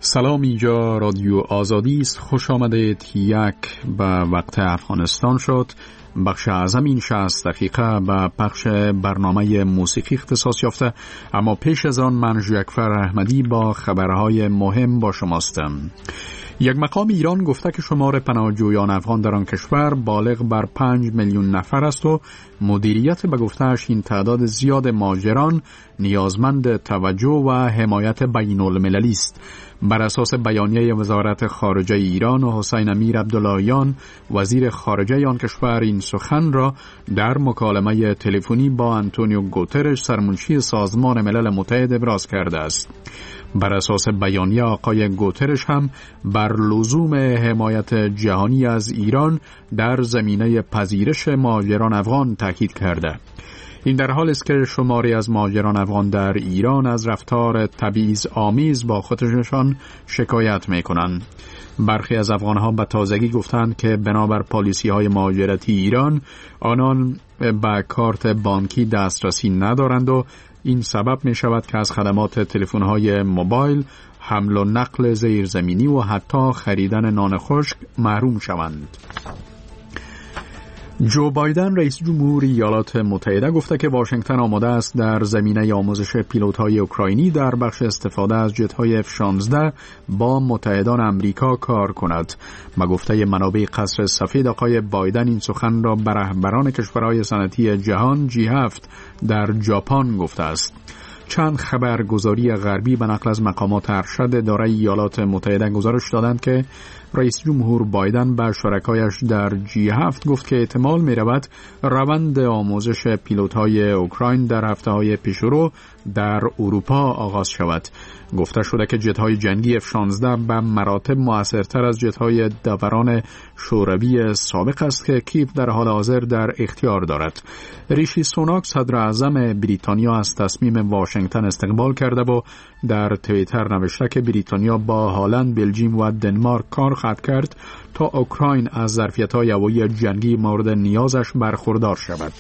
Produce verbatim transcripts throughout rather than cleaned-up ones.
سلام، اینجا رادیو آزادی است. خوش آمدید. یک به وقت افغانستان شد. بخش اعظم این شصت دقیقه به پخش برنامه موسیقی اختصاص یافته، اما پیش از آن من ژکفر احمدی با خبرهای مهم با شماستم. یک مقام ایران گفته که شمار پناهجویان افغان در آن کشور بالغ بر پنج میلیون نفر است و مدیریت به گفته‌اش این تعداد زیاد مهاجران نیازمند توجه و حمایت بین المللی است. بر اساس بیانیه وزارت خارجه ایران و حسین امیر عبداللهیان وزیر خارجه آن کشور این سخن را در مکالمه تلفنی با آنتونیو گوترش سرمنشی سازمان ملل متحد ابراز کرده است. بر اساس بیانیه آقای گوترش هم بر لزوم حمایت جهانی از ایران در زمینه پذیرش مهاجران افغان تاکید کرده. این در حال است که شماری از مهاجران افغان در ایران از رفتار تبعیض آمیز با خودشان شکایت می‌کنند. برخی از افغان‌ها به تازگی گفتند که بنابر پالیسی‌های مهاجرتی ایران آنان به کارت بانکی دسترسی ندارند و این سبب می شود که از خدمات تلفن‌های موبایل، حمل و نقل زیرزمینی و حتی خریدن نان خشک محروم شوند. جو بایدن رئیس جمهور ایالات متحده گفته که واشنگتن آماده است در زمینه آموزش پیلوت‌های اوکراینی در بخش استفاده از جت‌های اف شانزده با متحدان امریکا کار کند. به گفته منابع قصر سفید آقای بایدن این سخن را به رهبران کشورهای صنعتی جهان جی هفت در ژاپن گفته است. چند خبرگزاری غربی به نقل از مقامات ارشد اداره ایالات متحده گزارش دادند که رئیس جمهور بایدن به شرکایش در جی هفت گفت که احتمال می رود روند آموزش پیلوت‌های اوکراین در هفته‌های پیشرو در اروپا آغاز شود. گفته شده که جت‌های جنگی اف شانزده به مراتب موثرتر از جت‌های دوران شوروی سابق است که کیف در حال حاضر در اختیار دارد. ریشی سوناک صدر اعظم بریتانیا از تصمیم واشنگتن استقبال کرده و در توییتر نوشته که بریتانیا با هلند، بلژیم و دنمارک کار خواهد کرد تا اوکراین از ظرفیت‌های هوایی جنگی مورد نیازش برخوردار شود.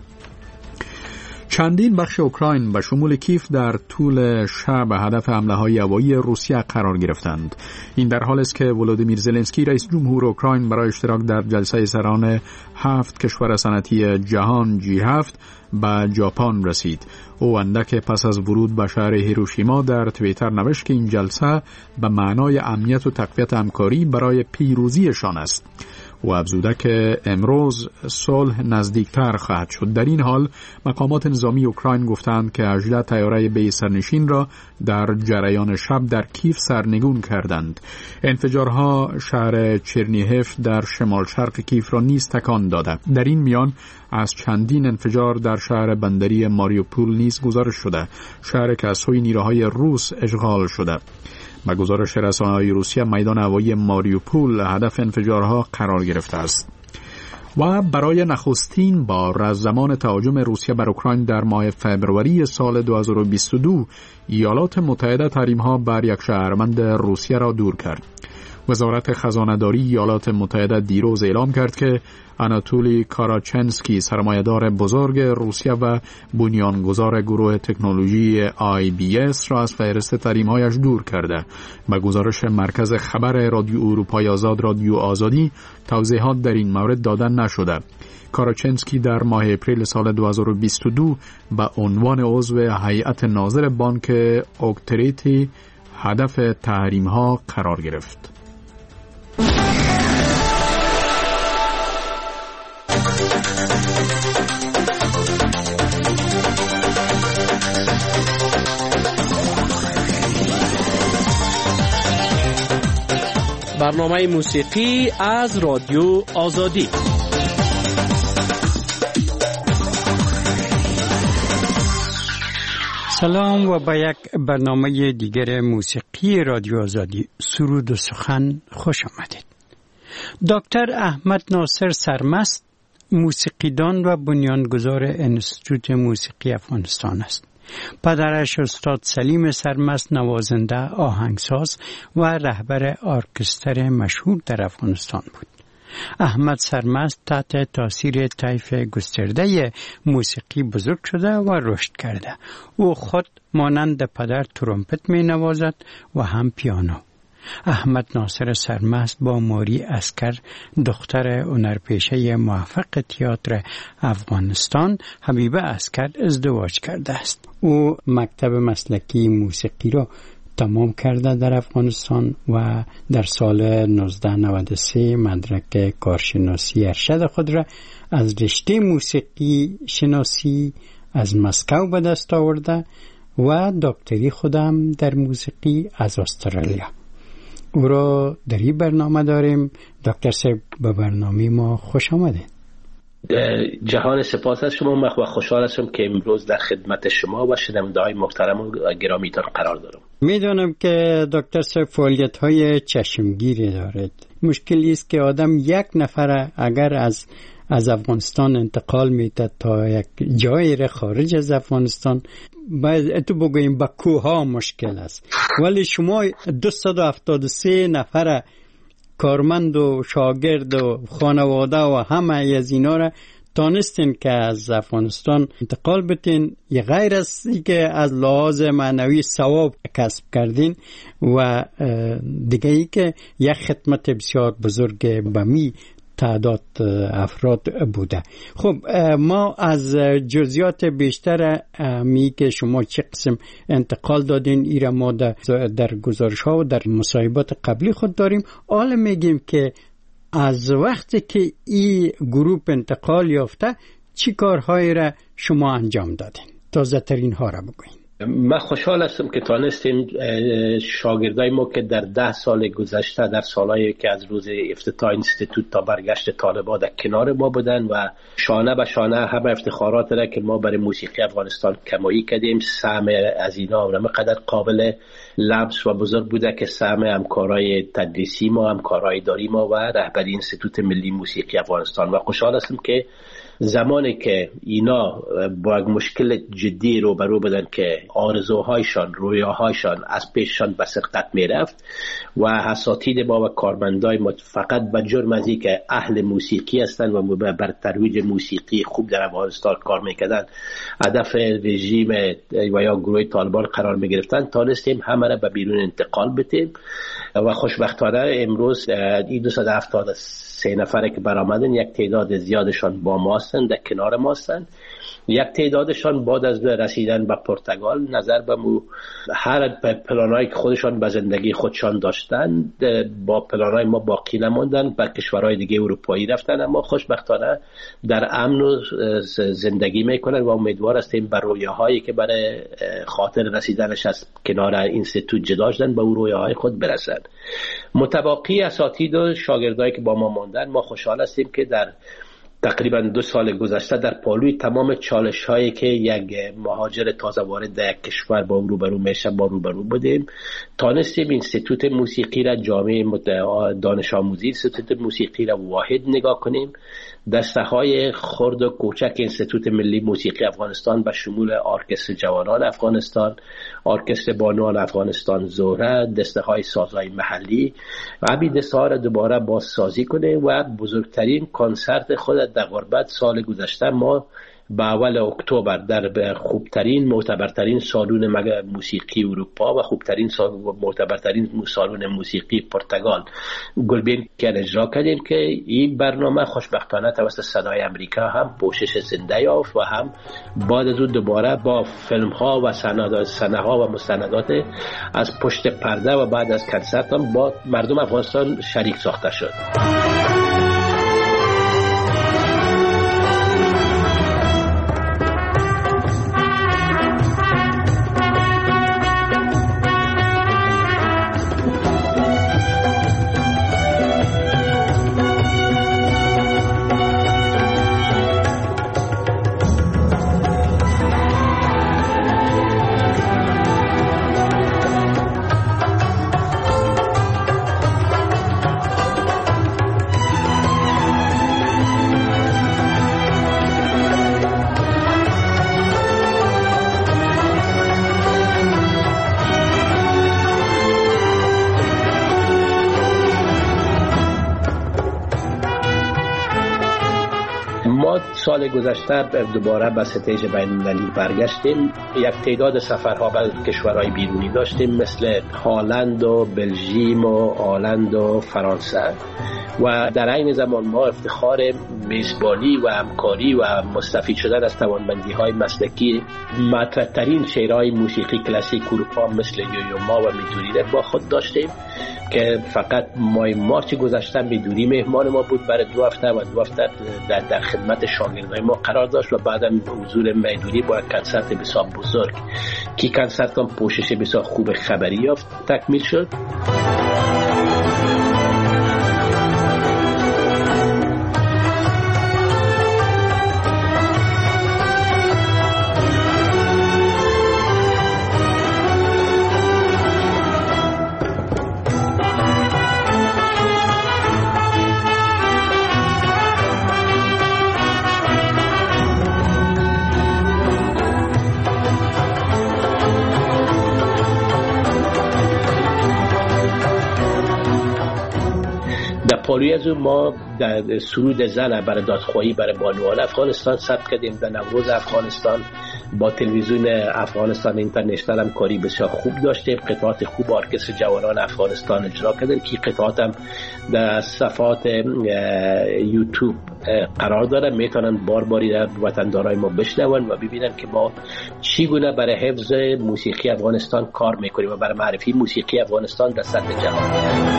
چندین بخش اوکراین به شمول کیف در طول شب هدف حمله‌های هوایی روسیه قرار گرفتند. این در حال است که ولودیمیر زلنسکی رئیس جمهور اوکراین برای اشتراک در جلسه سران هفت کشور صنعتی جهان جی هفت به ژاپن رسید. او اندک پس از ورود به شهر هیروشیما در توییتر نوشت که این جلسه به معنای امنیت و تقویت همکاری برای پیروزیشان است. و افزوده که امروز صلح نزدیکتر خواهد شد. در این حال مقامات نظامی اوکراین گفتند که هجده طیاره بی سرنشین را در جریان شب در کیف سرنگون کردند. انفجارها شهر چرنیهف در شمال شرق کیف را نیز تکان داده. در این میان از چندین انفجار در شهر بندری ماریوپول نیز گزارش شده، شهر که از سوی نیروهای روس اشغال شده. با گزارش رسانه‌های روسیه میدان هوایی ماریوپول هدف انفجارها قرار گرفته است. و برای نخستین بار از زمان تهاجم روسیه بر اوکراین در ماه فوریه سال دو هزار و بیست و دو ایالات متحده تحریم‌ها بر یک شهروند روسیه را دور کرد. وزارت خزانه‌داری ایالات متحده دیروز اعلام کرد که آناتولی کاراچنسکی سرمایه‌دار بزرگ روسیه و بنیانگذار گروه تکنولوژی آی بی اس را از فهرست تحریم‌هایش دور کرده. به گزارش مرکز خبر رادیو اروپای آزاد رادیو آزادی توضیحات در این مورد داده نشده. کاراچنسکی در ماه اپریل سال دو هزار و بیست و دو به عنوان عضو هیئت ناظر بانک اوکتریتی هدف تحریم‌ها قرار گرفت. برنامه موسیقی از رادیو آزادی. سلام و به یک برنامه دیگر موسیقی رادیو آزادی سرود و سخن خوش آمدید. دکتر احمد ناصر سرمست موسیقیدان و بنیانگذار انستیتوت موسیقی افغانستان است. پدرش استاد سلیم سرمست نوازنده، آهنگساز و رهبر ارکستر مشهور در افغانستان بود. احمد سرمست تحت تاثیر طیف گسترده موسیقی بزرگ شده و رشد کرده. او خود مانند پدر ترومپت می نوازد و هم پیانو. احمد ناصر سرمست با ماری عسکر دختر هنرپیشه موفق تئاتر افغانستان حبیبه عسکر ازدواج کرده است. او مکتب مسلکی موسیقی را تمام کرده در افغانستان و در سال نوزده نود و سه مدرک کارشناسی ارشد خود را از رشته موسیقی شناسی از مسکو به دست آورده و دکتری خودم در موسیقی از استرالیا. او را در این برنامه داریم. دکتر صاحب به برنامه ما خوش آمدید. جهان سپاس از شما. من خوشحال هستم که امروز در خدمت شما و شنونده‌های محترم و گرامیتان قرار دارم. میدونم که دکتر صاحب فعالیت‌های چشمگیری دارید. مشکلی است که آدم یک نفر اگر از از افغانستان انتقال میده تا یک جایی را خارج از افغانستان، باید تو بگوییم با کوها مشکل است، ولی شما دویست و هفتاد و سه نفر کارمند و شاگرد و خانواده و همه از اینا را تانستین که از افغانستان انتقال بتین، یه غیر از که از لحاظ معنوی ثواب کسب کردین و دیگه ای که یک خدمت بسیار بزرگ به می تعداد افراد بوده. خب ما از جزئیات بیشتر می که شما چه قسم انتقال دادین ایرا ما در گزارش ها و در مصاحبات قبلی خود داریم. حالا میگیم که از وقتی که این گروه انتقال یافته چی کارهایی را شما انجام دادین؟ تازه ترین ها را بگوین. من خوشحال هستم که تانستیم شاگردای ما که در ده سال گذشته، در سالهایی که از روز افتتاح اینستیتوت تا برگشت طالبان در کنار ما بودن و شانه به شانه همه افتخارات را که ما برای موسیقی افغانستان کمایی کردیم، سهم از اینا همقدر قابل لمس و بزرگ بوده که سهم همکارای تدریسی ما، همکارای اداری ما و رهبری اینستیتوت ملی موسیقی افغانستان. و خوشحال هستم که زمانی که اینا با یک مشکل جدی رو برو بدن که آرزوهایشان، رویاهایشان از پیششان به سرقت میرفت و اساتید ما و کارمندای ما فقط به جرم از این که اهل موسیقی هستند و بر ترویج موسیقی خوب در افغانستان کار میکردن هدف رژیم و یا گروه طالبان قرار میگرفتن، تانستیم همه را به بیرون انتقال بدیم و خوشبختانه امروز این دویست و هفتاد و سه نفره که برآمدن، یک تعداد زیادشان با ما هستند، در کنار ما هستند. یک تعدادشان بعد از رسیدن به پرتغال نظر به مو هر پلانایی که خودشان به زندگی خودشان داشتن با پلانای ما باقی نموندن، به کشورهای دیگه اروپایی رفتن، اما خوشبختانه در امن و زندگی میکنن و امیدوار هستیم بر رویاهایی که برای خاطر رسیدنش از کنار اینستیتوت جدا شدن به اون رویاهای خود برسن. متباقی اساتید و شاگردایی که با ما ماندن، ما خوشحال هستیم که در تقریبا دو سال گذشته در پالوی تمام چالش هایی که یک مهاجر تازه وارد در یک کشور با روبرو میشه با روبرو بودیم، تانستیم اینستیتوت موسیقی را، جامعه دانش آموزی اینستیتوت موسیقی را واحد نگاه کنیم. دسته های خرد و کوچک اینستیتوت ملی موسیقی افغانستان به شمول ارکستر جوانان افغانستان، ارکستر بانوان افغانستان زهره، دسته های سازهای محلی و همین دسته ها را دوباره بازسازی کنیم و بزرگترین کنسرت خود در غربت سال گذشته ما به اول اکتبر در خوبترین معتبرترین سالن موسیقی اروپا و خوبترین معتبرترین سالن موسیقی پرتغال گلبین که اجرا کردیم که این برنامه خوشبختانه توسط صدای امریکا هم پوشش زنده یافت و هم بعد از اون دوباره با فیلم ها و صحنه ها و مستندات از پشت پرده و بعد از کنسرت هم با مردم افغانستان شریک ساخته شد. سال گذشته دوباره به ستیج بین المللی برگشتیم. یک تعداد سفرها به کشورهای بیرونی داشتیم مثل هلند و بلژیم و هلند و فرانسه و در این زمان ما افتخار میزبانی و همکاری و مستفید شدن از توانمندی‌های مسلکی مطرح‌ترین شاعرای موسیقی کلاسیک اروپا مثل یویوما و میدوری با خود داشتیم که فقط ماه مارچ گذشته میدوری مهمان ما بود برای دو هفته و دو هفته در, در خدمت شاگردای ما قرار داشت و بعدم حضور میدوری با کنسرت بسیار بزرگ که کنسرت هم پوشش بسیار خوب خبری یافت تکمیل شد. پاروی از اون ما در سرود زن برای دادخواهی برای بانوان افغانستان ثبت کردیم. در نوروز افغانستان با تلویزیون افغانستان اینترنشنال هم کاری بسیار خوب داشتیم. قطعات خوب ارکستر جوانان افغانستان اجرا کردن که قطعات هم در صفحات یوتیوب قرار داره، میتونن بار باری در وطندارای ما بشنون و ببینن که ما چگونه برای حفظ موسیقی افغانستان کار میکنیم و برای معرفی موسیقی افغانستان در سطح جهان.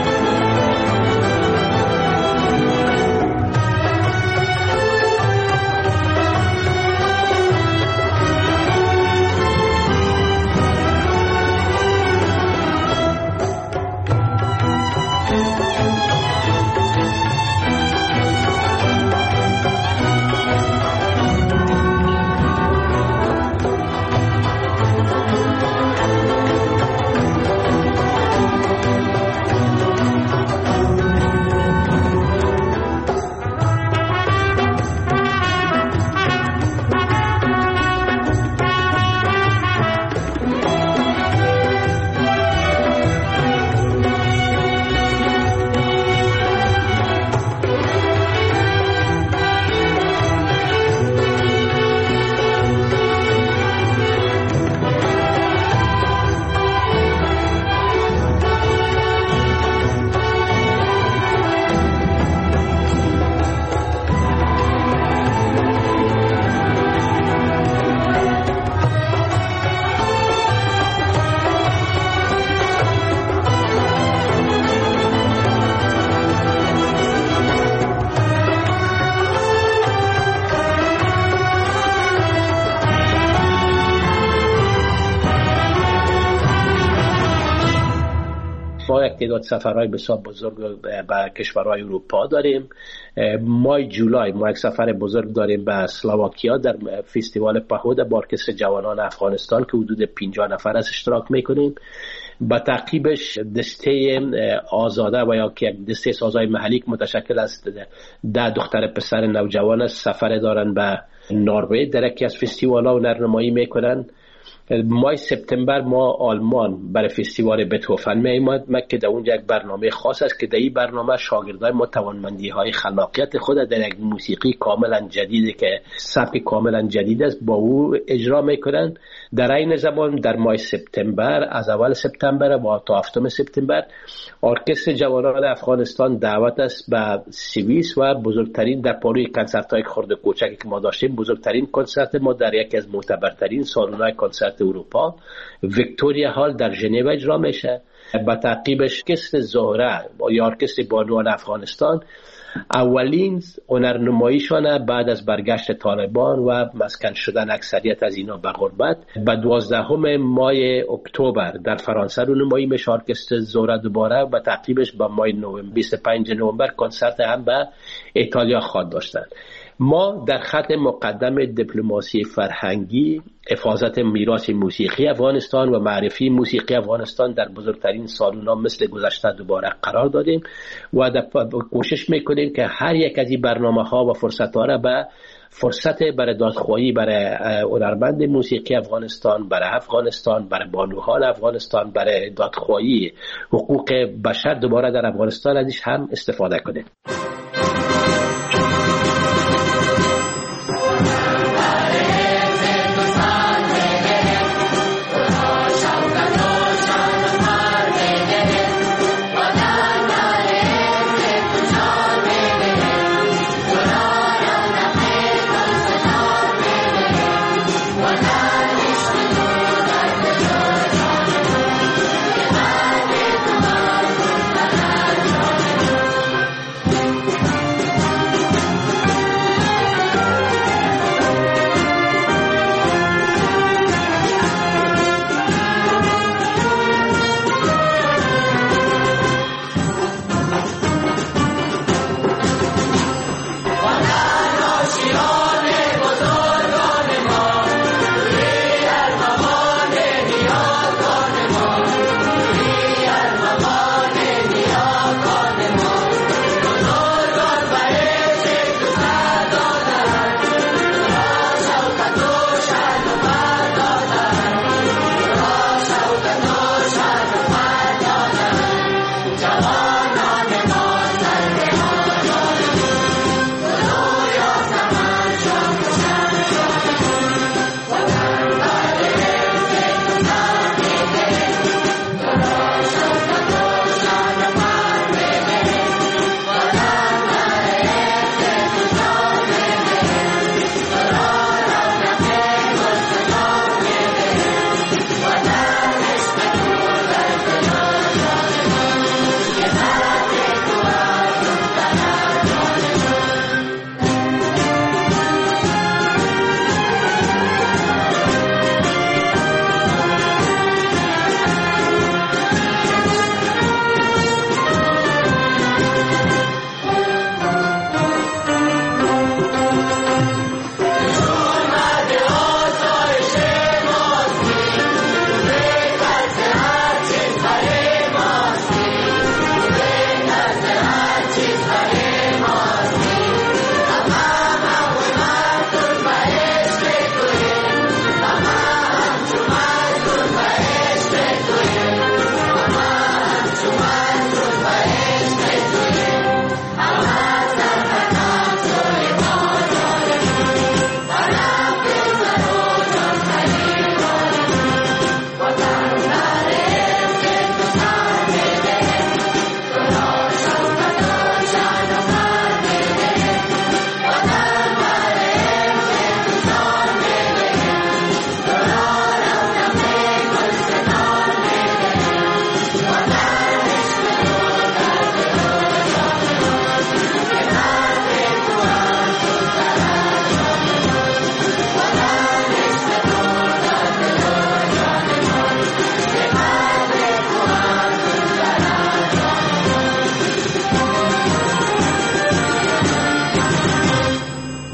ما یک تعداد سفرهای بسیار بزرگ به کشورهای اروپا داریم. ماه جولای ما یک سفر بزرگ داریم به اسلواکیا در فستیوال پهود با ارکستر جوانان افغانستان که حدود پنجاه نفر از اشتراک میکنیم. با تعقیبش دسته آزاده و یا که دسته سازهای محلی که متشکل از ده دختر پسر نوجوان سفر دارن به نروژ در یکی از فستیوال‌ها و نمایی میکنن. ماه سپتامبر ما آلمان برای فستیوال بتهوفن می‌آمد که در اونجا یک برنامه خاص است که در این برنامه شاگردای ما توانمندی‌های خلاقیت خود در یک موسیقی کاملا جدیدی که سبک کاملا جدید است با او اجرا میکنن. در این زمان در ماه سپتامبر از اول سپتامبر و تا هفتم سپتامبر ارکستر جوانان افغانستان دعوت است به سوئیس و بزرگترین در پاروی کنسرت‌های خرد کوچکی که ما داشتیم بزرگترین کنسرت ما در یکی از معتبرترین سالن‌های کنسرت اروپا ویکتوریا هال در ژنو اجرا میشه. با تعقیبش ارکستر زهره یا ارکستر بانوان افغانستان اولین هنرنماییشان بعد از برگشت طالبان و مسکن شدن اکثریت از اینا به غربت به دوازدهم ماه اکتبر در فرانسه رونمایی میشه. ارکستر زهره دوباره با تعقیبش با ماه نوامبر بیست و پنجم نوامبر کنسرت هم به ایتالیا خواهد داشتن. ما در خط مقدم دیپلماسی فرهنگی حفاظت میراث موسیقی افغانستان و معرفی موسیقی افغانستان در بزرگترین سالن‌ها مثل گذشته دوباره قرار دادیم و در کوشش میکنیم که هر یک از این برنامه‌ها و فرصت‌ها را به فرصت برای دادخواهی برای هنرمند موسیقی افغانستان، برای افغانستان، برای بانوان افغانستان، برای دادخواهی حقوق بشر دوباره در افغانستان ازش هم استفاده کنیم.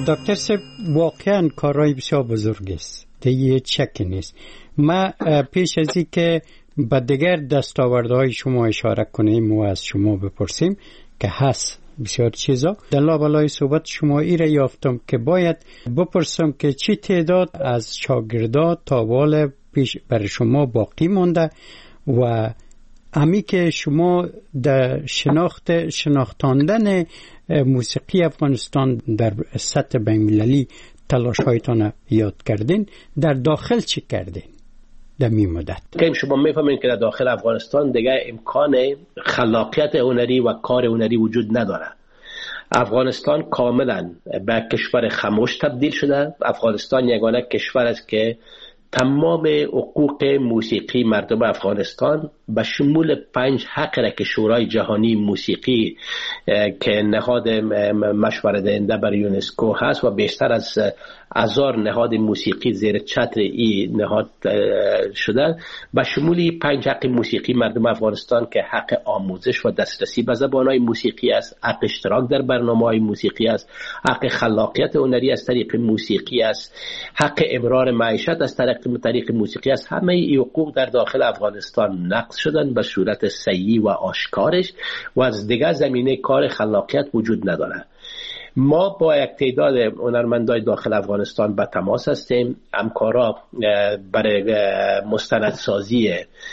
دکتر صاحب واقعا کارهای بسیار بزرگ است، دیگه چکی نیست. ما پیش از این که به دیگر دستاوردهای شما اشاره کنیم و از شما بپرسیم که هست بسیار چیزا، در لابلای صحبت شما ای را یافتم که باید بپرسم که چی تعداد از شاگردان تا حال پیش برای شما باقی مانده و امی که شما در شناخت شناختاندن موسیقی افغانستان در سطح بین‌المللی تلاش هایتان یاد کردین، در داخل چی کردین در می مدت؟ که شما میفهمین که در داخل افغانستان دیگه امکان خلاقیت هنری و کار هنری وجود نداره. افغانستان کاملا به کشور خاموش تبدیل شده. افغانستان یگانه کشور است که تمام حقوق موسیقی مردم افغانستان به شمول پنج حق را که شورای جهانی موسیقی که نهاد مشورت دهنده برای یونسکو هست و بیشتر از هزار نهاد موسیقی زیر چتر این نهاد شده، به شمول پنج حق موسیقی مردم افغانستان که حق آموزش و دسترسی به زبانهای موسیقی است، حق اشتراک در برنامه‌های موسیقی است، حق خلاقیت هنری از طریق موسیقی است، حق امرار معیشت از طریق طریق موسیقی است. همه این حقوق در داخل افغانستان نقض شدن به صورت صحیح و آشکارش و از دیگر زمینه کار خلاقیت وجود نداره. ما با یک تعداد هنرمندای داخل افغانستان به تماس هستیم. همکارا برای مستندسازی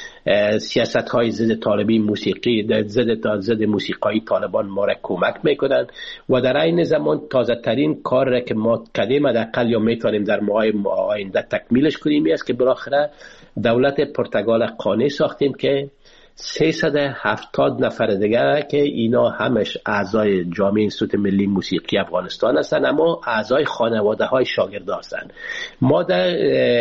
سیاست های ضد طالبی موسیقی ضد ضد موسیقی طالبان ما را کمک میکنن و در این زمان تازه ترین کار را که ما کردیم حداقل یا میتونیم در ماهای آینده تکمیلش کنیم است که بالاخره دولت پرتغال قانع ساختیم که سیصد و هفتاد نفر دیگر که اینا همش اعضای جامعه انستیتوت ملی موسیقی افغانستان هستند اما اعضای خانواده های شاگردا هستند. ما در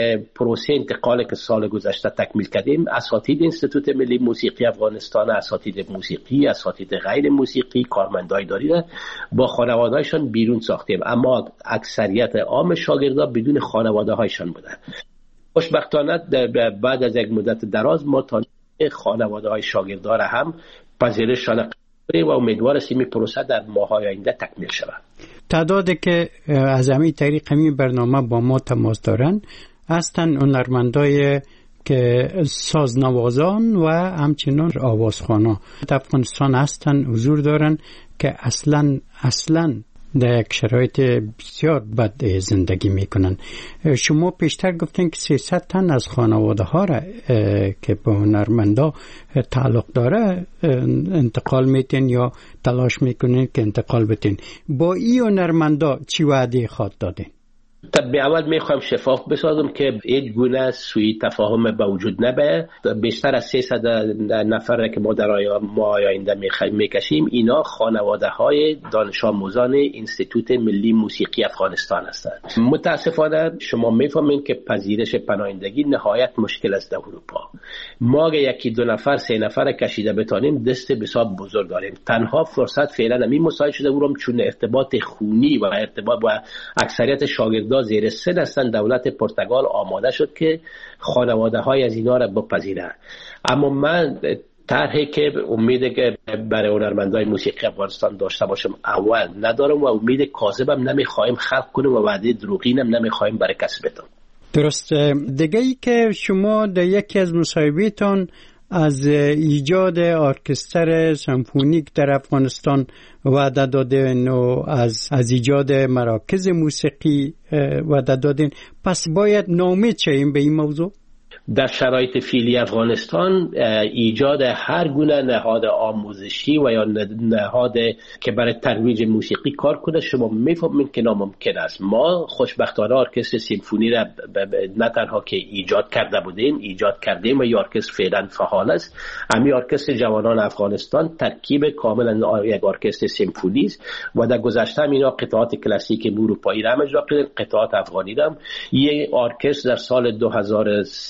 پروسه انتقال که سال گذشته تکمیل کردیم اساتید انستیتوت ملی موسیقی افغانستان، اساتید موسیقی، اساتید غیر موسیقی، کارمندای اداری با خانواده هایشان بیرون ساختیم، اما اکثریت عام شاگردا بدون خانواده هایشان بودند. خوشبختانه بعد از یک مدت دراز ما تا خانواده های شاگردان هم پذیرششان قبول و امیدوار هستیم این پروسه در ماهای آینده تکمیل شود. تعدادی که از همین طریق همین برنامه با ما تماس دارن هستن هنرمندای که سازنوازان و همچنین آوازخوانا در افغانستان هستن، حضور دارن که اصلا اصلا در یک شرایط بسیار بد زندگی میکنن. شما پیشتر گفتین که سیصد تن از خانواده ها را که به هنرمندا تعلق داره انتقال میتین یا تلاش میکنین که انتقال بتین. با این هنرمندا چی وعده خواهد دادین؟ طب اول میخوام شفاف بسازم که هیچ گونه سوء تفاهم به وجود نبه. بیشتر از سیصد نفر که ما در ماه آینده میکشیم اینا خانواده های دانش آموزان انستیتوت ملی موسیقی افغانستان هستند. متاسفانه شما میفهمین که پذیرش پناهندگی نهایت مشکل است در اروپا. ما اگه یکی دو نفر سه نفر کشیده بتانیم دست بسیار بزرگ داریم. تنها فرصت فعلا همین مساعد شده اورم چون ارتباط خونی و ارتباط با اکثریت شاگردان زیر سن هستن. دولت پرتغال آماده شد که خانواده های از اینا را بپذیره، اما من طرحی که امید که برای هنرمندای موسیقی افغانستان داشته باشم اول ندارم و امید کاذبم نمیخوایم خلق کنیم و وعده دروغینم نمیخوایم برای کسی بدم. درست. دیگه ای که شما در یکی از مصاحبه‌تان از ایجاد ارکستر سمفونیک در افغانستان وعده دادین و از از ایجاد مراکز موسیقی وعده دادین، پس باید ناامید شیم به این موضوع؟ در شرایط فعلی افغانستان ایجاد هر گونه نهاد آموزشی و یا نهاد که برای ترویج موسیقی کار کنه شما میفهمید که ناممکن است. ما خوشبختانه ارکستر سیمفونی را نه تنها که ایجاد کرده بودیم ایجاد کردیم و این ارکستر فعلا فعال است. همین ارکستر جوانان افغانستان ترکیب کاملا یک ارکستر سیمفونی است و در گذشته هم اینا قطعات کلاسیک اروپایی را اجرا کردن، قطعات افغانی را. یک ارکستر در سال دو هزار و سه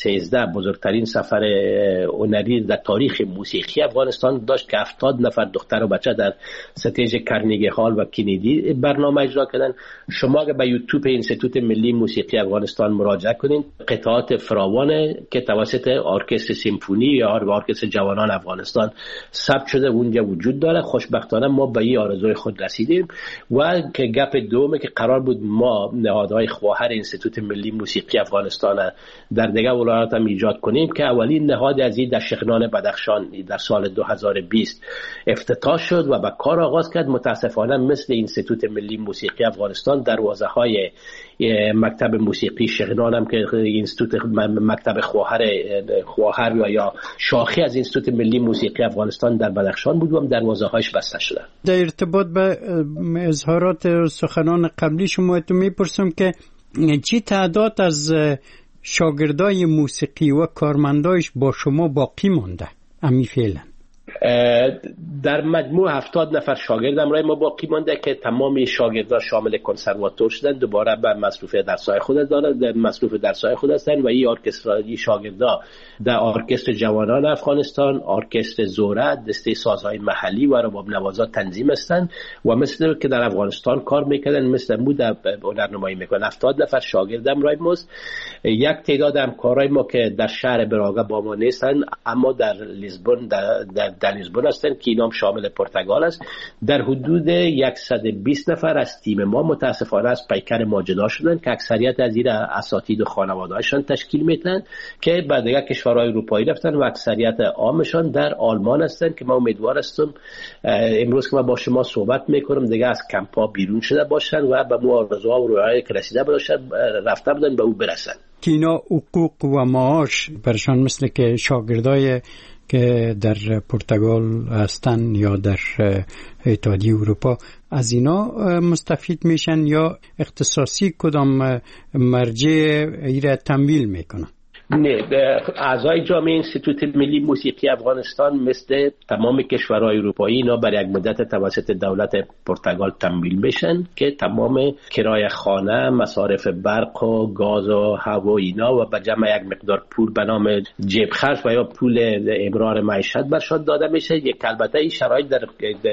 سیزده بزرگترین سفر هنری در تاریخ موسیقی افغانستان داشت که هفتاد نفر دختر و بچه در ستیج کرنیگی هال و کندی برنامه اجرا کردن. شما اگه به یوتیوب اینستیتوت ملی موسیقی افغانستان مراجعه کنین، قطعات فراوانه که توسط ارکستر سیمفونی یا ارکستر جوانان افغانستان ثبت شده اونجا وجود داره. خوشبختانه ما به این آرزوی خود رسیدیم و که گپ دومه که قرار بود ما نهادهای خواهر اینستیتوت ملی موسیقی افغانستان در دیگه ولایات هم ایجاد کنیم که اولین نهاد از این در شغنان بدخشان در سال دو هزار و بیست افتتاح شد و به کار آغاز کرد. متاسفانه مثل اینستیتوت ملی موسیقی افغانستان دروازه های مکتب موسیقی شغنان هم که اینستیتوت مکتب خواهر خواهر یا شاخه از اینستیتوت ملی موسیقی افغانستان در بدخشان بود و دروازه هایش بسته شده. در ارتباط به اظهارات سخنان قبلی شما تو میپرسم که چی تعداد از شاگردای موسیقی و کارمندایش با شما باقی مونده امی فعلا؟ در مجموع هفتاد نفر شاگرد همراه ما باقی مانده که تمام شاگردان شامل کنسرواتور شدن، دوباره به مصروف درس‌های خود دارند، مصروف درس‌های خود هستند و این ارکسترای شاگردا در ارکستر جوانان افغانستان، ارکستر زوره، دسته سازهای محلی و رباب نوازا تنظیم هستند و مثل که در افغانستان کار میکردن مثل مو در هنرنمایی میکنن. هفتاد نفر شاگرد همراه ماست. یک تعداد همکارای ما که در شهر براگا با ما نیستن اما در لیسبون در, در در لیسبون هستن که اینام شامل پرتغال است. در حدود صد و بیست نفر از تیم ما متاسفانه از پیکر ما جدا شدن که اکثریت از این اساتید و خانواده‌هاشون تشکیل میدن که بعد دیگه کشورهای اروپایی رفتن و اکثریت عامشان در آلمان هستن که ما امیدوار هستم امروز که ما با شما صحبت میکنم دیگه از کمپا بیرون شده باشن و به مو آرزوها و رویاهایی که رسیده باشن رفته بودن به او برسن. که اینا حقوق و معاش برشان مثل که شاگردای که در پرتغال هستن یا در اتحادیه اروپا از اینا مستفید میشن یا اختصاصی کدام مرجع ایره تمویل میکنن؟ نه، اعضای جامعه اینستیتوت ملی موسیقی افغانستان مثل تمام کشورهای اروپایی اینا برای یک مدت توسط دولت پرتغال تمویل میشن که تمام کرایه خانه، مصارف برق و گاز و هوا اینا و به جمع یک مقدار پول به نام جیب خرج و یا پول امرار معیشت برشان داده میشه. یک البته این شرایط در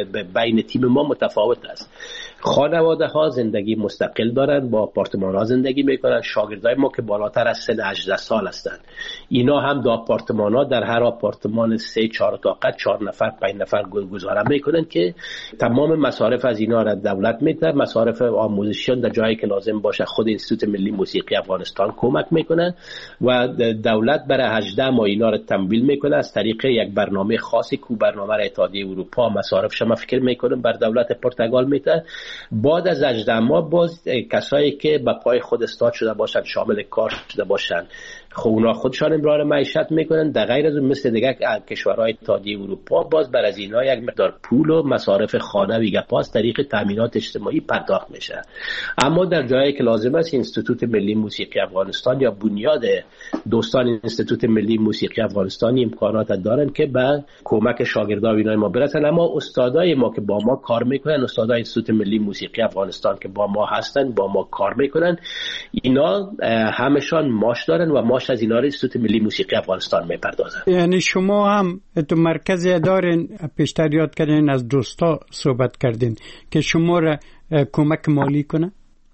بین تیم ما متفاوت است. خانواده ها زندگی مستقل دارن، با آپارتمان ها زندگی میکنن. شاگردای ما که بالاتر از سن هجده سال هستن اینا هم در آپارتمان ها در هر آپارتمان سه چهار طاقت چهار نفر پنج نفر گذاره میکنن که تمام مصارف از اینا را دولت میده. مصارف آموزشیان در جایی که لازم باشه خود اینستیتوت ملی موسیقی افغانستان کمک میکنه و دولت برای هجده ماه اینا را تمویل میکنه از طریق یک برنامه خاصی که برنامه اتحادیه اروپا مصارف شما فکر میکنه بر دولت پرتغال میده. بعد از هجده ماه باز کسایی که به پای خود استاد شده باشن شامل کار شده باشن خب اونا خودشان امرار معیشت میکنن. در غیر از اون مثل دیگه کشورهای اتحادیه اروپا باز بر از اینا یک مقدار پول و مصارف خانه و گپاس طریق تامینات اجتماعی پرداخت میشه. اما در جایی که لازم است اینستیتوت ملی موسیقی افغانستان یا بنیاد دوستان اینستیتوت ملی موسیقی افغانستان امکانات دارن که به کمک شاگردان و اینا ما برسن. اما استادای ما که با ما کار میکنن، استادای اینستیتوت ملی موسیقی افغانستان که با ما هستن با ما کار میکنن، اینا همشان معاش دارن و معاش از اینا رو اینستیتوت ملی موسیقی افغانستان میپردازه. یعنی شما هم تو مرکزی دارین، پیشتر یاد کردین از دوستا صحبت کردین که شما را کمک مالی کنه؟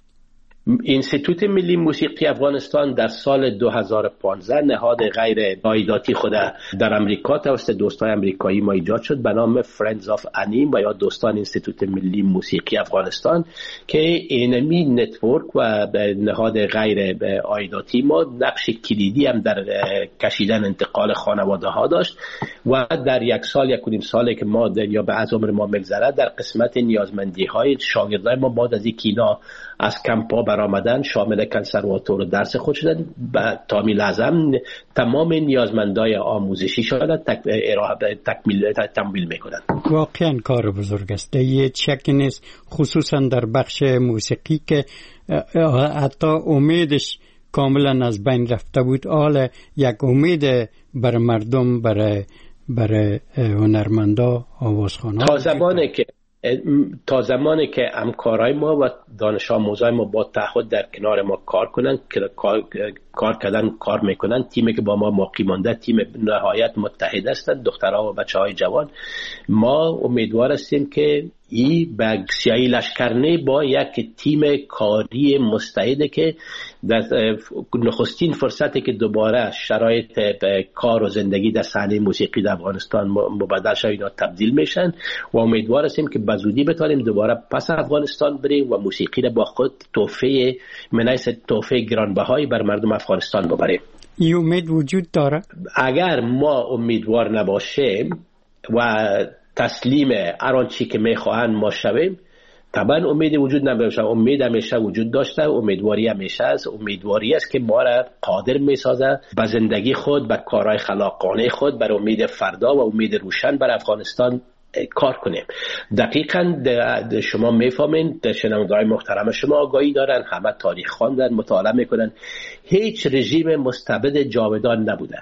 اینستیتوت ملی موسیقی افغانستان در سال دو هزار و پانزده نهاد غیر عایداتی خود در امریکا توسط دوستان امریکایی ما ایجاد شد به نام Friends of Anim و یا دوستان اینستیتوت ملی موسیقی افغانستان که اینمی نتورک و نهاد غیر عایداتی ما نقش کلیدی هم در کشیدن انتقال خانواده ها داشت و در یک سال یک و نیم سالی که ما یا به از عمر ما میگذره در قسمت نیازمندی های شاگردای ما بعد از اینکه اینا از کمپا برآمدن شامل کنسرواتور و درس خود شدن و تامی لازم تمام نیازمندای آموزشی شدن تکمیل تمویل میکنن. واقعا کار بزرگ است. یه چکی نیست، خصوصا در بخش موسیقی که حتی امیدش کاملا از بین رفته بود. حالا یک امید بر مردم، برای برای هنرمندا، آوازخوانان تا زمانی که تا زمانی که همکارای ما و دانش آموزای ما با تعهد در کنار ما کار کنن، کار, کار کردن کار میکنن، تیمی که با ما باقی مانده تیم نهایت متحد هستند، دخترها و بچه های جوان. ما امیدوار هستیم که این به سیاهی لشکرنه با یک تیم کاری مستعده که در نخستین فرصتی که دوباره شرایط کار و زندگی در صحنه موسیقی در افغانستان مبدل شد اینا تبدیل میشن و امیدوار هستیم که بزودی بتونیم دوباره پس افغانستان بریم و موسیقی را با خود تحفه منیس تحفه گرانبهایی بر مردم افغانستان ببریم. این امید وجود داره؟ اگر ما امیدوار نباشیم و تسلیم هر آنچه که میخواهند ما شویم، طبعا امید وجود نمیشه. امید همیشه وجود داشته، امیدواری همیشه است. امیدواری است که ما را قادر میسازه به زندگی خود، به کارهای خلاقانه خود، بر امید فردا و امید روشن بر افغانستان کار کنیم. دقیقاً شما میفهمین، شنوندگان محترم شما آگاهی دارن، همه تاریخ خواندن، مطالعه میکنن، هیچ رژیم مستبد جاودان نبوده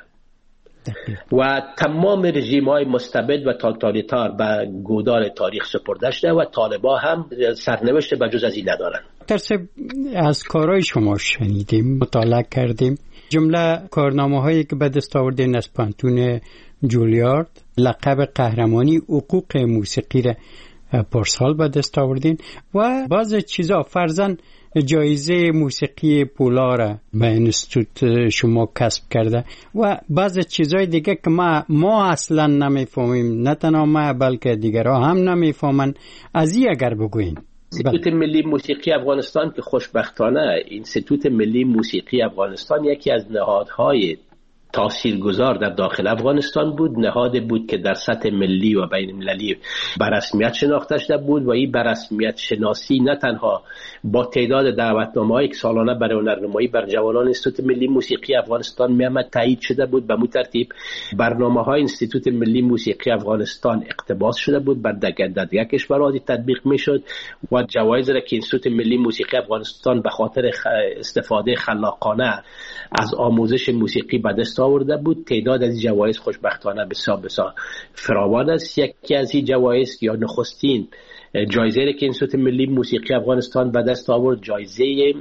و تمام رژیم‌های مستبد و توتالیتار به گودال تاریخ سپرده شده و طالبان هم سرنوشت بجز از این ندارن. درسته از کارهای شما شنیدیم، مطالعه کردیم، جمله کارنامه‌هایی که به دست آوردین از پانتون جولیارد، لقب قهرمانی حقوق موسیقی را پارسال به دست آوردین و بعض چیزا فرضاً جایزه موسیقی پولا را به انستیتوت شما کسب کرده و بعض چیزای دیگه که ما ما اصلا نمیفهمیم، نه تنها ما بلکه دیگرها هم نمیفهمن. از این اگر بگوین. انستیتوت ملی موسیقی افغانستان که خوشبختانه انستیتوت ملی موسیقی افغانستان یکی از نهادهای تاثیرگذار در داخل افغانستان بود، نهاد بود که در سطح ملی و بین المللی به رسمیت شناخته شده بود و این به رسمیت شناسی نه تنها با تعداد دعوتنامه‌هایی که سالانه برای هنرنمایی بر جوانان انستیتوت ملی موسیقی افغانستان میامد تایید شده بود، به مو ترتیب برنامه‌های انستیتوت ملی موسیقی افغانستان اقتباس شده بود، بر دیگر کشورها تطبیق میشد و جوایز را که انستیتوت ملی موسیقی افغانستان به خاطر استفاده خلاقانه از آموزش موسیقی به دست آورده بود، تعداد از جوایز خوشبختانه بسیار بسیار فراوان است. یکی از این جوایز یا نخستین جایزه که انستیتوت ملی موسیقی افغانستان به دست آورد جایزه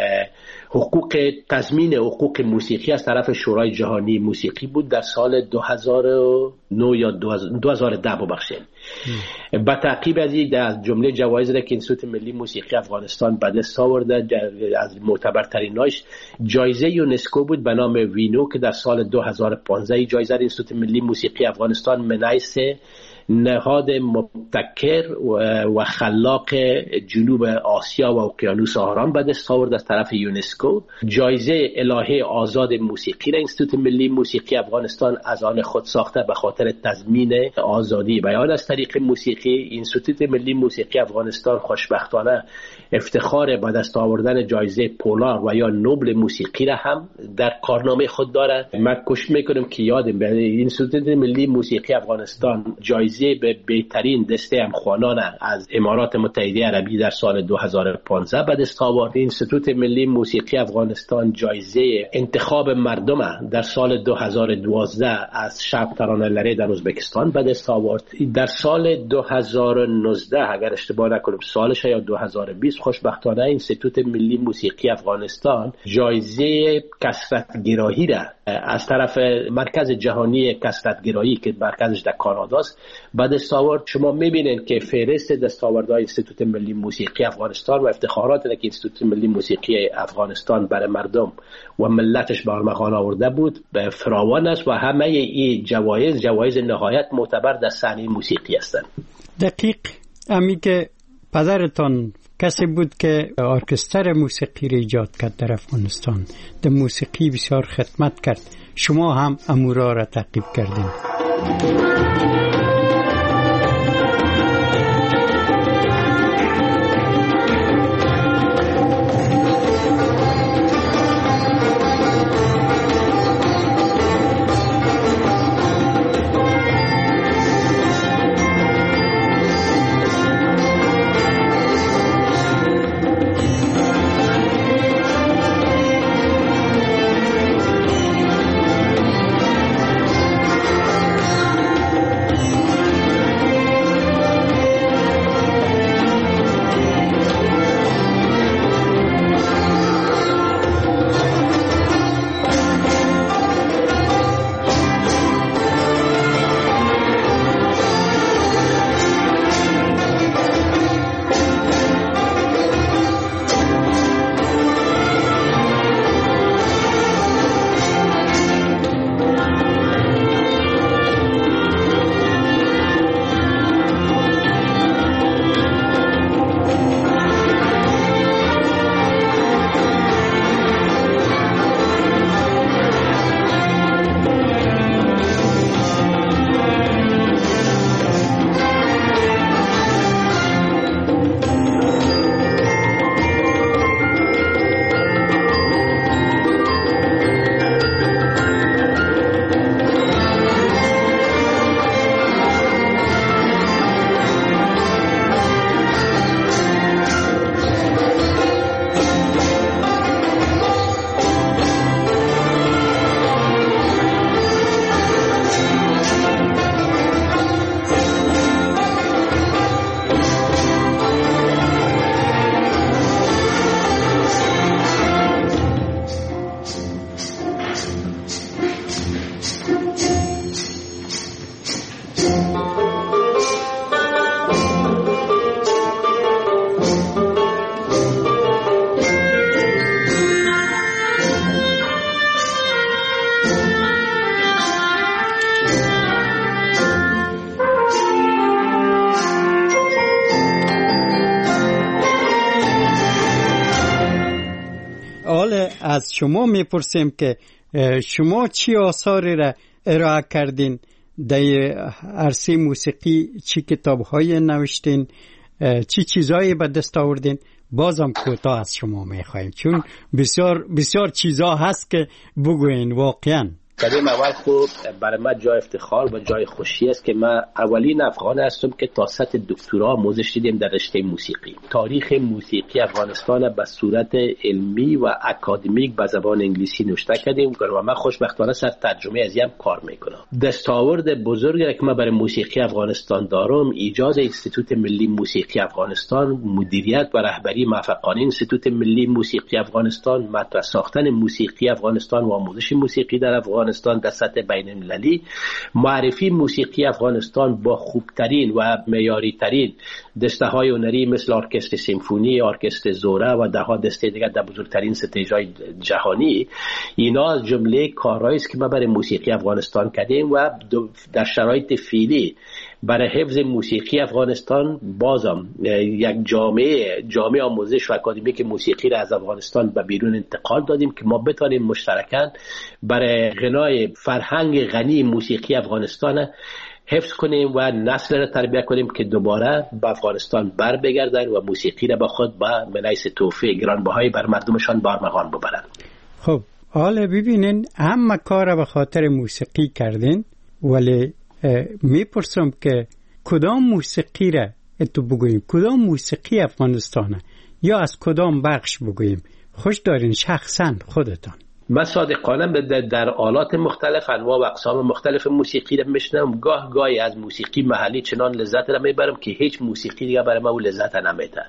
حقوق تضمین حقوق موسیقی از طرف شورای جهانی موسیقی بود در سال دو هزار و نه یا دو هزار و ده ببخشید. با تعقیب از این از جمله جوایز که انستیتوت ملی موسیقی افغانستان به دست آورده از معتبرتریناش جایزه یونسکو بود به نام وینو که در سال دو هزار و پانزده جایزه انستیتوت ملی موسیقی افغانستان منیس نهاد مبتکر و خلاق جنوب آسیا و اقیانوس آرام به دست آورد از طرف یونسکو. جایزه الهه آزاد موسیقی را انستیتوت ملی موسیقی افغانستان از آن خود ساخته به خاطر تضمین آزادی بیان از طریق موسیقی. انستیتوت ملی موسیقی افغانستان خوشبختانه افتخار به دست آوردن جایزه پولار و یا نوبل موسیقی را هم در کارنامه خود دارد. من کوشش میکنم که یادم بیاد انستیتوت ملی موسیقی افغانستان جایزه به بهترین دسته همخوانان از امارات متحده عربی در سال دو هزار و پانزده به دست آورد. انستیتوت ملی موسیقی افغانستان جایزه انتخاب مردم در سال دو هزار و دوازده از شب ترانه لره در ازبکستان به دست آورد. در سال دو هزار و نوزده اگر اشتباه نکنم سالش یا دو هزار و بیست خوشبختانه انستیتوت ملی موسیقی افغانستان جایزه کثرت‌گرایی را از طرف مرکز جهانی کثرت‌گرایی که مرکزش در کاناداست به دست آورد. شما میبینید که فهرست دستاوردهای انستیتوت ملی موسیقی افغانستان و افتخاراتی که انستیتوت ملی موسیقی افغانستان برای مردم و ملتش به ارمغان آورده بود به فراوان است و همه این جوایز جوایز نهایت معتبر در صحنه موسیقی هستند. دقیق امی که پدرتان کسی بود که ارکستر موسیقی را ایجاد کرد در افغانستان، در موسیقی بسیار خدمت کرد، شما هم امورا را تعقیب کردین. از شما میپرسیم که شما چی آثاری را ارائه کردین در عرصه موسیقی، چی کتاب‌های نوشتین، چی چیزایی به دست آوردین؟ بازم کوتاه از شما میخوایم، چون بسیار بسیار چیزا هست که بگوین. واقعا قدیم اول خوب برای من جای افتخار و جای خوشی است که من اولین افغان هستم که تا سطح دکترا آموزش دیدم در رشته موسیقی. تاریخ موسیقی افغانستان به صورت علمی و اکادمیک به زبان انگلیسی نوشته کردیم و من خوشبختانه سر ترجمه از هم کار میکنم. دستاورد بزرگی که من برای موسیقی افغانستان دارم ایجاد انستیتوت ملی موسیقی افغانستان، مدیریت و رهبری موفقانه انستیتوت ملی موسیقی افغانستان، مطرح ساختن موسیقی افغانستان و آموزش موسیقی در افغانستان در سطح بین المللی، معرفی موسیقی افغانستان با خوبترین و معیاری ترین دسته های هنری مثل ارکستر سیمفونی، ارکستر زوره و ده ها دسته دیگر در بزرگترین استیج‌های جهانی. اینا از جمله کارهایی است که ما برای موسیقی افغانستان کردیم و در شرایط فعلی برای حفظ موسیقی افغانستان بازم یک جامعه جامعه آموزش و اکادمیک موسیقی را از افغانستان به بیرون انتقال دادیم که ما بتوانیم مشترکاً برای غنای فرهنگ غنی موسیقی افغانستان حفظ کنیم و نسل را تربیت کنیم که دوباره به افغانستان بر بگردن و موسیقی را با خود به منیس توفیق گرانبهایی بر مردمشان بارمغان ببرن. خب حالا ببینین همه کار به خاطر موسیقی کردین، ولی میپرسم که کدام موسیقی را اتو بگوییم، کدام موسیقی افغانستانه یا از کدام بخش بگوییم؟ خوش دارین شخصا خودتان. من صادقانه در آلات مختلف انواع و اقسام مختلف موسیقی را میشنم. گاه گاهی از موسیقی محلی چنان لذت را میبرم که هیچ موسیقی دیگه برای من لذت نمیده.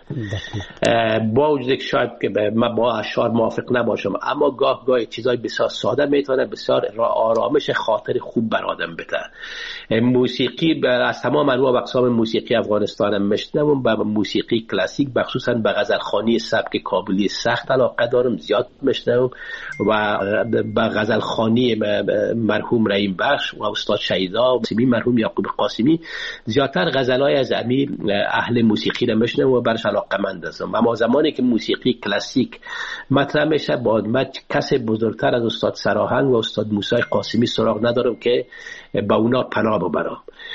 با وجود که شاید که من با اشعار موافق نباشم، اما گاه گاهی چیزای بسیار ساده میتونه بسیار آرامش خاطر خوب بر آدم بده. موسیقی از تمام انواع و اقسام موسیقی افغانستان میشنم. به موسیقی کلاسیک بخصوصا به غزلخوانی سبک کابلی سخت علاقه دارم، زیاد میشنم و با غزل خوانی مرحوم رحیم بخش و استاد شهیدا و مرحوم یعقوب قاسمی زیادتر غزلای از امیر اهل موسیقی را میشنم و برش علاقه‌مند هستم. اما زمانی که موسیقی کلاسیک مطرح میشه با من کس بزرگتر از استاد سراهنگ و استاد موسی قاسمی سراغ ندارم که با اونا پناه ببرم.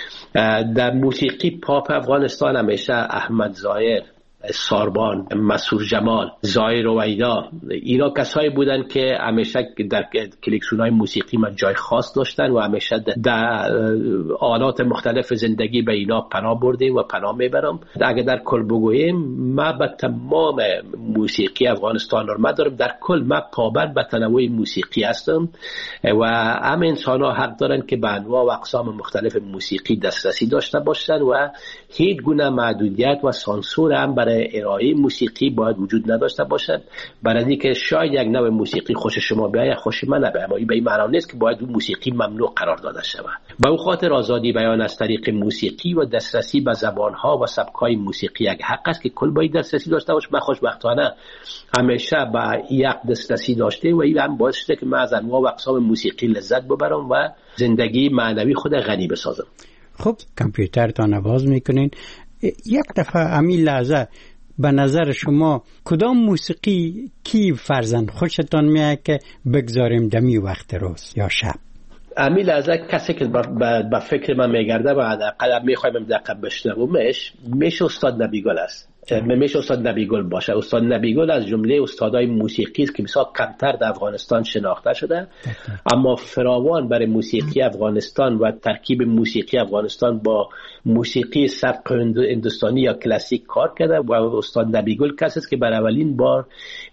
در موسیقی پاپ افغانستان همیشه احمد ظاهر، ساربان، مسعود جمال، زاهر رویدا، اینا کسایی بودن که همیشه در کلکسیون‌های موسیقی من جای خاص داشتن و همیشه در آلات مختلف زندگی به اینا پناه بردیم و پناه میبرم. اگه در کل بگوییم من به تمام موسیقی افغانستان رو دارم، در کل من پابند به تنوع موسیقی هستم و همه انسان ها حق دارن که به انواع و اقسام مختلف موسیقی دسترسی داشته باشن و هیچ گونه محدودیت و سانسور هم برای ارائه موسیقی باید وجود نداشته باشد. برای اینکه شاید یک نوع موسیقی خوش شما بیاید خوش من نباید، اما این به این معنی نیست که باید اون موسیقی ممنوع قرار داده شود. به اون خاطر آزادی بیان از طریق موسیقی و دسترسی به زبانها و سبکای موسیقی یک حق است که کل باید دسترسی داشته باشه. من خوشبختانه همیشه به یک دسترسی داشته و این هم باعث شده که من از انواع و اقسام موسیقی لذت ببرم و زندگی معنوی خود غنی بسازم. خب کامپیوترتان آواز میکنین. یک دفعه همین لحظه به نظر شما کدام موسیقی کی فرزند خوشتان میاد که بگذاریم دمی وقت روز یا شب؟ همین لحظه کسی که به فکر من میگرده و حداقل میخوایم دقیقا بشنومش میشه استاد نبیگل است. میشه استاد نبیگل باشه. استاد نبیگل از جمله استادای موسیقی است که بسیار کمتر در افغانستان شناخته شده، اما فراوان برای موسیقی افغانستان و ترکیب موسیقی افغانستان با موسیقی سبک هندوستانی یا کلاسیک کار کرده و استاد نبیگل کسی است که برای اولین بار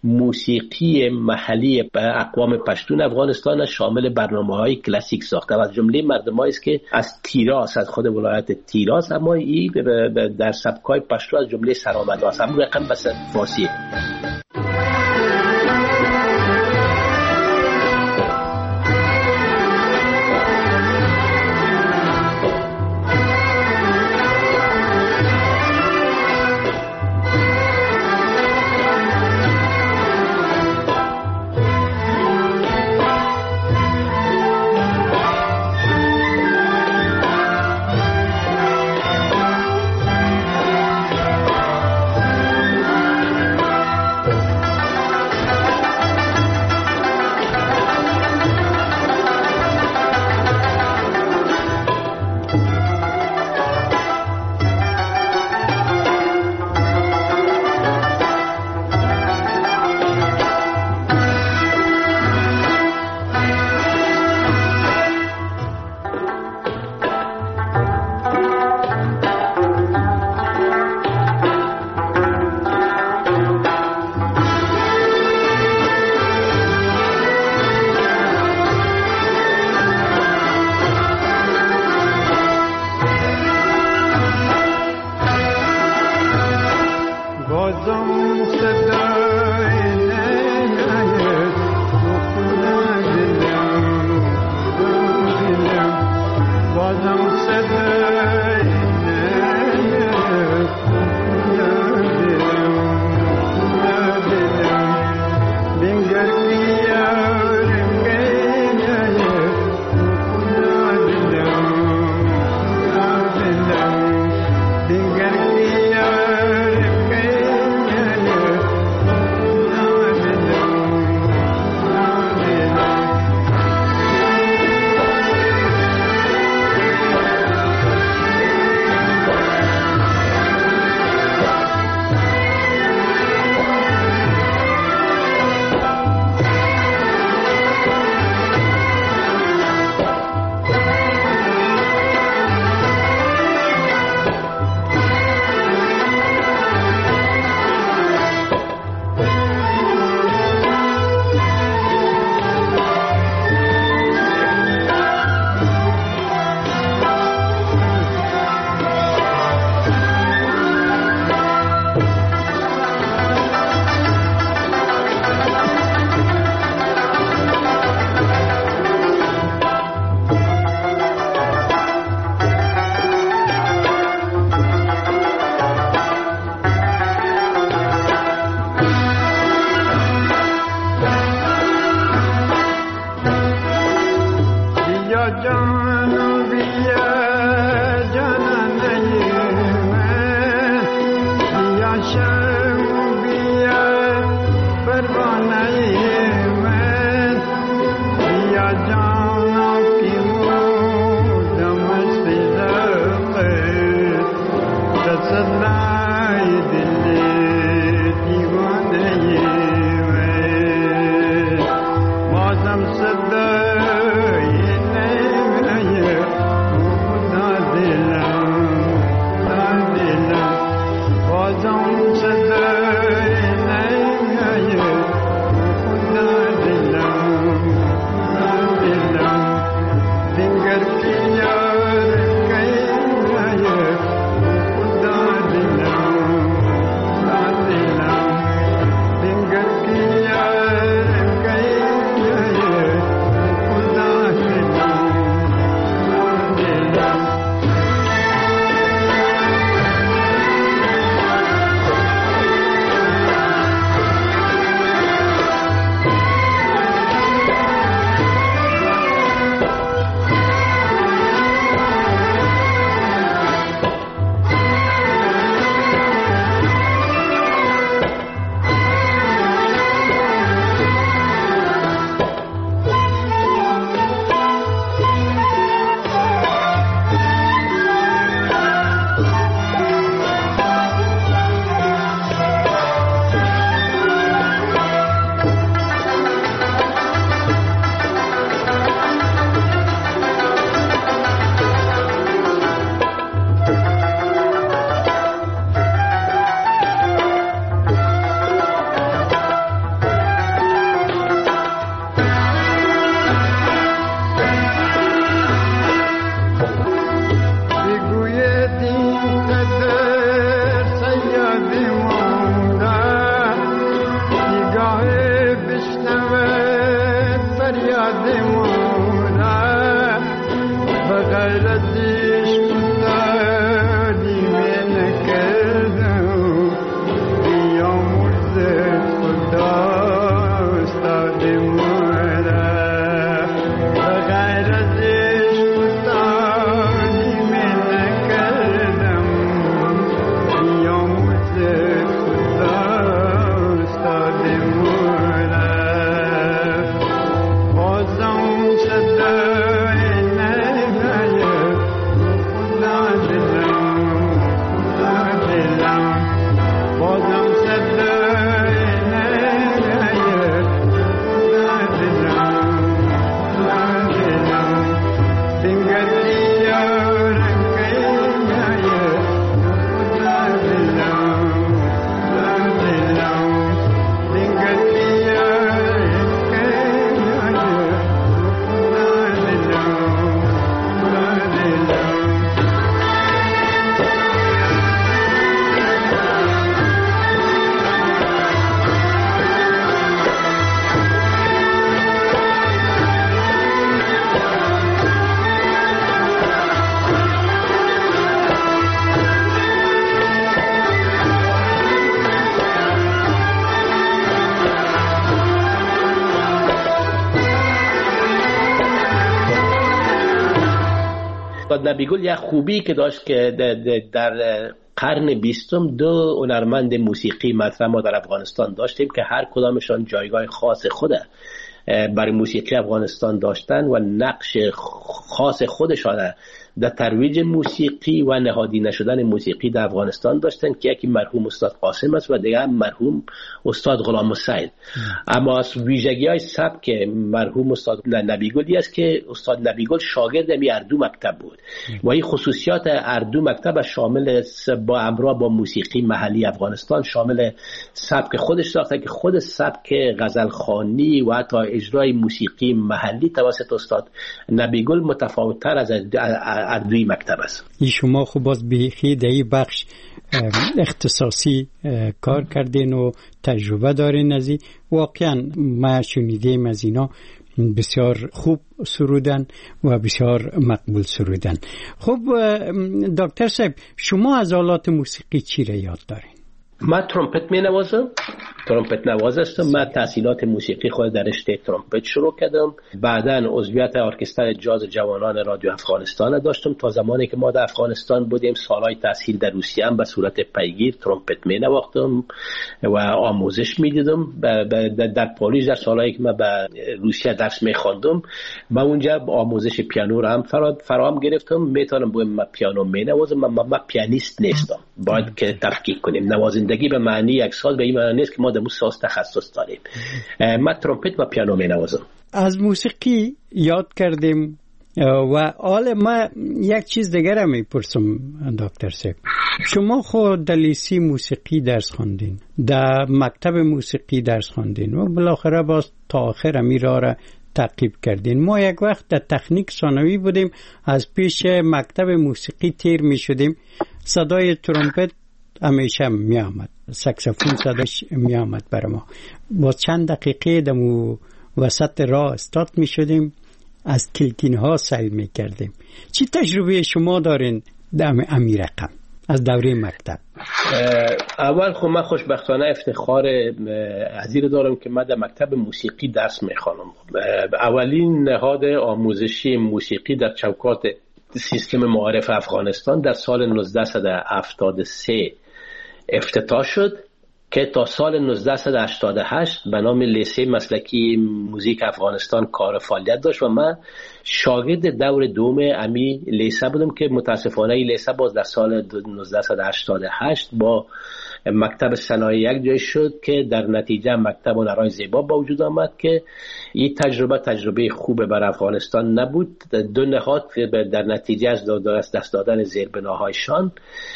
موسیقی محلی اقوام پشتون افغانستان شامل برنامه‌های کلاسیک ساخته و از جمله مردمایی است که از تیراس، از خود ولایت تیراس، اما این در سبکای پشتو از جمله سرآمد است. هم رقم بس فارسی. نبیگل یک خوبی که داشت که در قرن بیستم دو هنرمند موسیقی مطرح ما در افغانستان داشتیم که هر کدامشان جایگاه خاص خود برای موسیقی افغانستان داشتن و نقش خاص خودشان در ترویج موسیقی و نهادینه شدن موسیقی در افغانستان داشتن که یکی مرحوم استاد قاسم است و دیگر مرحوم استاد غلام حسین. اما از ویژگی‌های سبک مرحوم استاد نبیگلی است که استاد نبیگل شاگرد می اردو مکتب بود و این خصوصیات اردو مکتب شامل با امرا با موسیقی محلی افغانستان شامل سبک خودش ساخته که خود سبک غزلخوانی و حتی اجرای موسیقی محلی توسط استاد نبیگل متفاوت‌تر از اردوی مکتب است. این شما خب باز بیخی در این بخش اختصاصی کار کردین و تجربه دارین از این. واقعا ما شنیدیم از اینا بسیار خوب سرودن و بسیار مقبول سرودن. خب دکتر صاحب شما از آلات موسیقی چی را یاد دارین؟ من ترومپت می نوازم ترومپت نواز هستم. من تحصیلات موسیقی خود در رشته ترومپت شروع کردم. بعداً عضویت ارکستر جاز جوانان رادیو افغانستان داشتم. تا زمانی که ما در افغانستان بودیم سالهای تحصیل در روسیه هم به صورت پیگیر ترومپت می نواختم و آموزش می دیدم. در پاریس در سالهایی که من به روسیه درس می خواندم من اونجا آموزش پیانو را هم فراهم گرفتم. میتونم بگم من پیانو می نوازم، من, من پیانیست نیستم. باید که تفکیک کنیم. نوازندگی به معنی یک ساز به این معنی نیست که ما در موسیقی تخصص داریم. من ترومپت و پیانو می نوازم. از موسیقی یاد کردیم و حالا ما یک چیز دیگر هم میپرسم دکتر صاحب، شما خود در لیسه موسیقی درس خواندین، در مکتب موسیقی درس خواندین و بالاخره باز تا آخر میرا را تعقیب کردین. ما یک وقت در تکنیک ثانوی بودیم، از پیش مکتب موسیقی تیر می شدیم، صدای ترومپت همیشه می آمد، ساکسیفون صداش می آمد برای ما. با چند دقیقه دمو وسط راه استاد می شدیم، از کلکین ها سعی می کردیم. چی تجربه شما دارین در امی رقم از دوره مکتب؟ اول خب من خوشبختانه افتخار عزیز دارم که من در مکتب موسیقی درس می خوانم. اولین نهاد آموزشی موسیقی در چوکات سیستم معارف افغانستان در سال نوزده هفتاد و سه افتتاح شد که تا سال نوزده هشتاد و هشت به نام لیسه مسلکی موزیک افغانستان کار فعالیت داشت و من شاگرد دور دوم امی لیسه بودم که متاسفانه این لیسه باز در سال نوزده هشتاد و هشت با مکتب صنایع یک جای شد که در نتیجه مکتب هنرهای زیبا با وجود آمد که این تجربه تجربه خوب بر افغانستان نبود. دو نهاد در نتیجه از دست دادن زیربناهایشان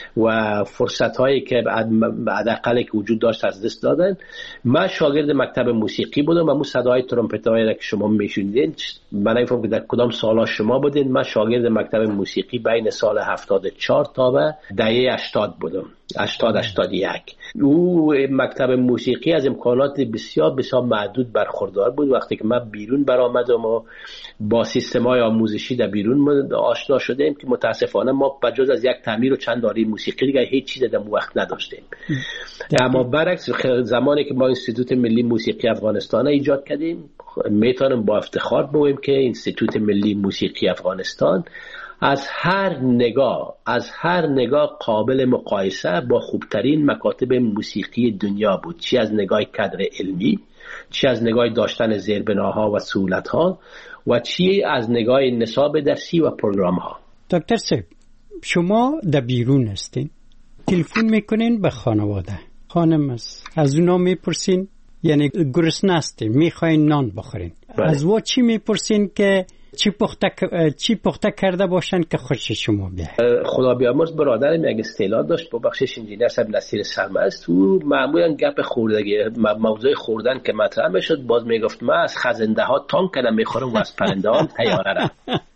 و فرصت هایی که حداقل که وجود داشت از دست دادن. من شاگرد مکتب موسیقی بودم و مو صدای ترومپت هایی که شما میشنیدین من نمی‌فهمم که در کدام سالا شما بودین. من شاگرد مکتب موسیقی بین سال هفتاد و چهار تا و دهه هشتاد بودم، هشتاد هشتاد و یک. او مکتب موسیقی از امکانات بسیار بسیار محدود برخوردار بود. وقتی که من بیرون برآمدم و با سیستم‌های آموزشی در بیرون آشنا شدیم که متاسفانه ما بجز از یک تعمیر و چند داری موسیقی دیگه هیچ چیز در اون وقت نداشتیم. اما برعکس زمانی که ما اینستیتوت ملی موسیقی افغانستان ایجاد کردیم میتونم با افتخار بگویم که اینستیتوت ملی موسیقی افغانستان از هر نگاه از هر نگاه قابل مقایسه با خوبترین مکاتب موسیقی دنیا بود، چی از نگاه کادر علمی، چی از نگاه داشتن زیربناها و سهولت‌ها و چی از نگاه نصاب درسی و پروگرام‌ها. دکتر صاحب شما در بیرون هستین، تلفن میکنین به خانواده، خانم است از اونا میپرسین یعنی گرسنه هستین میخواین نان بخورین، بله. از وا چی میپرسین که چی پخته چی پخته کرده باشن که خوش شما بیاد؟ خدا بیامرز برادرم یک اصطلاح داشت با بخشش انجینر صاحب نصیر سرمست، تو معمولا گپ خوردگی موضوع خوردن که مطرح میشد باز میگفت من از خزنده ها تان کنم میخورم و از پرنده ها طیاره را.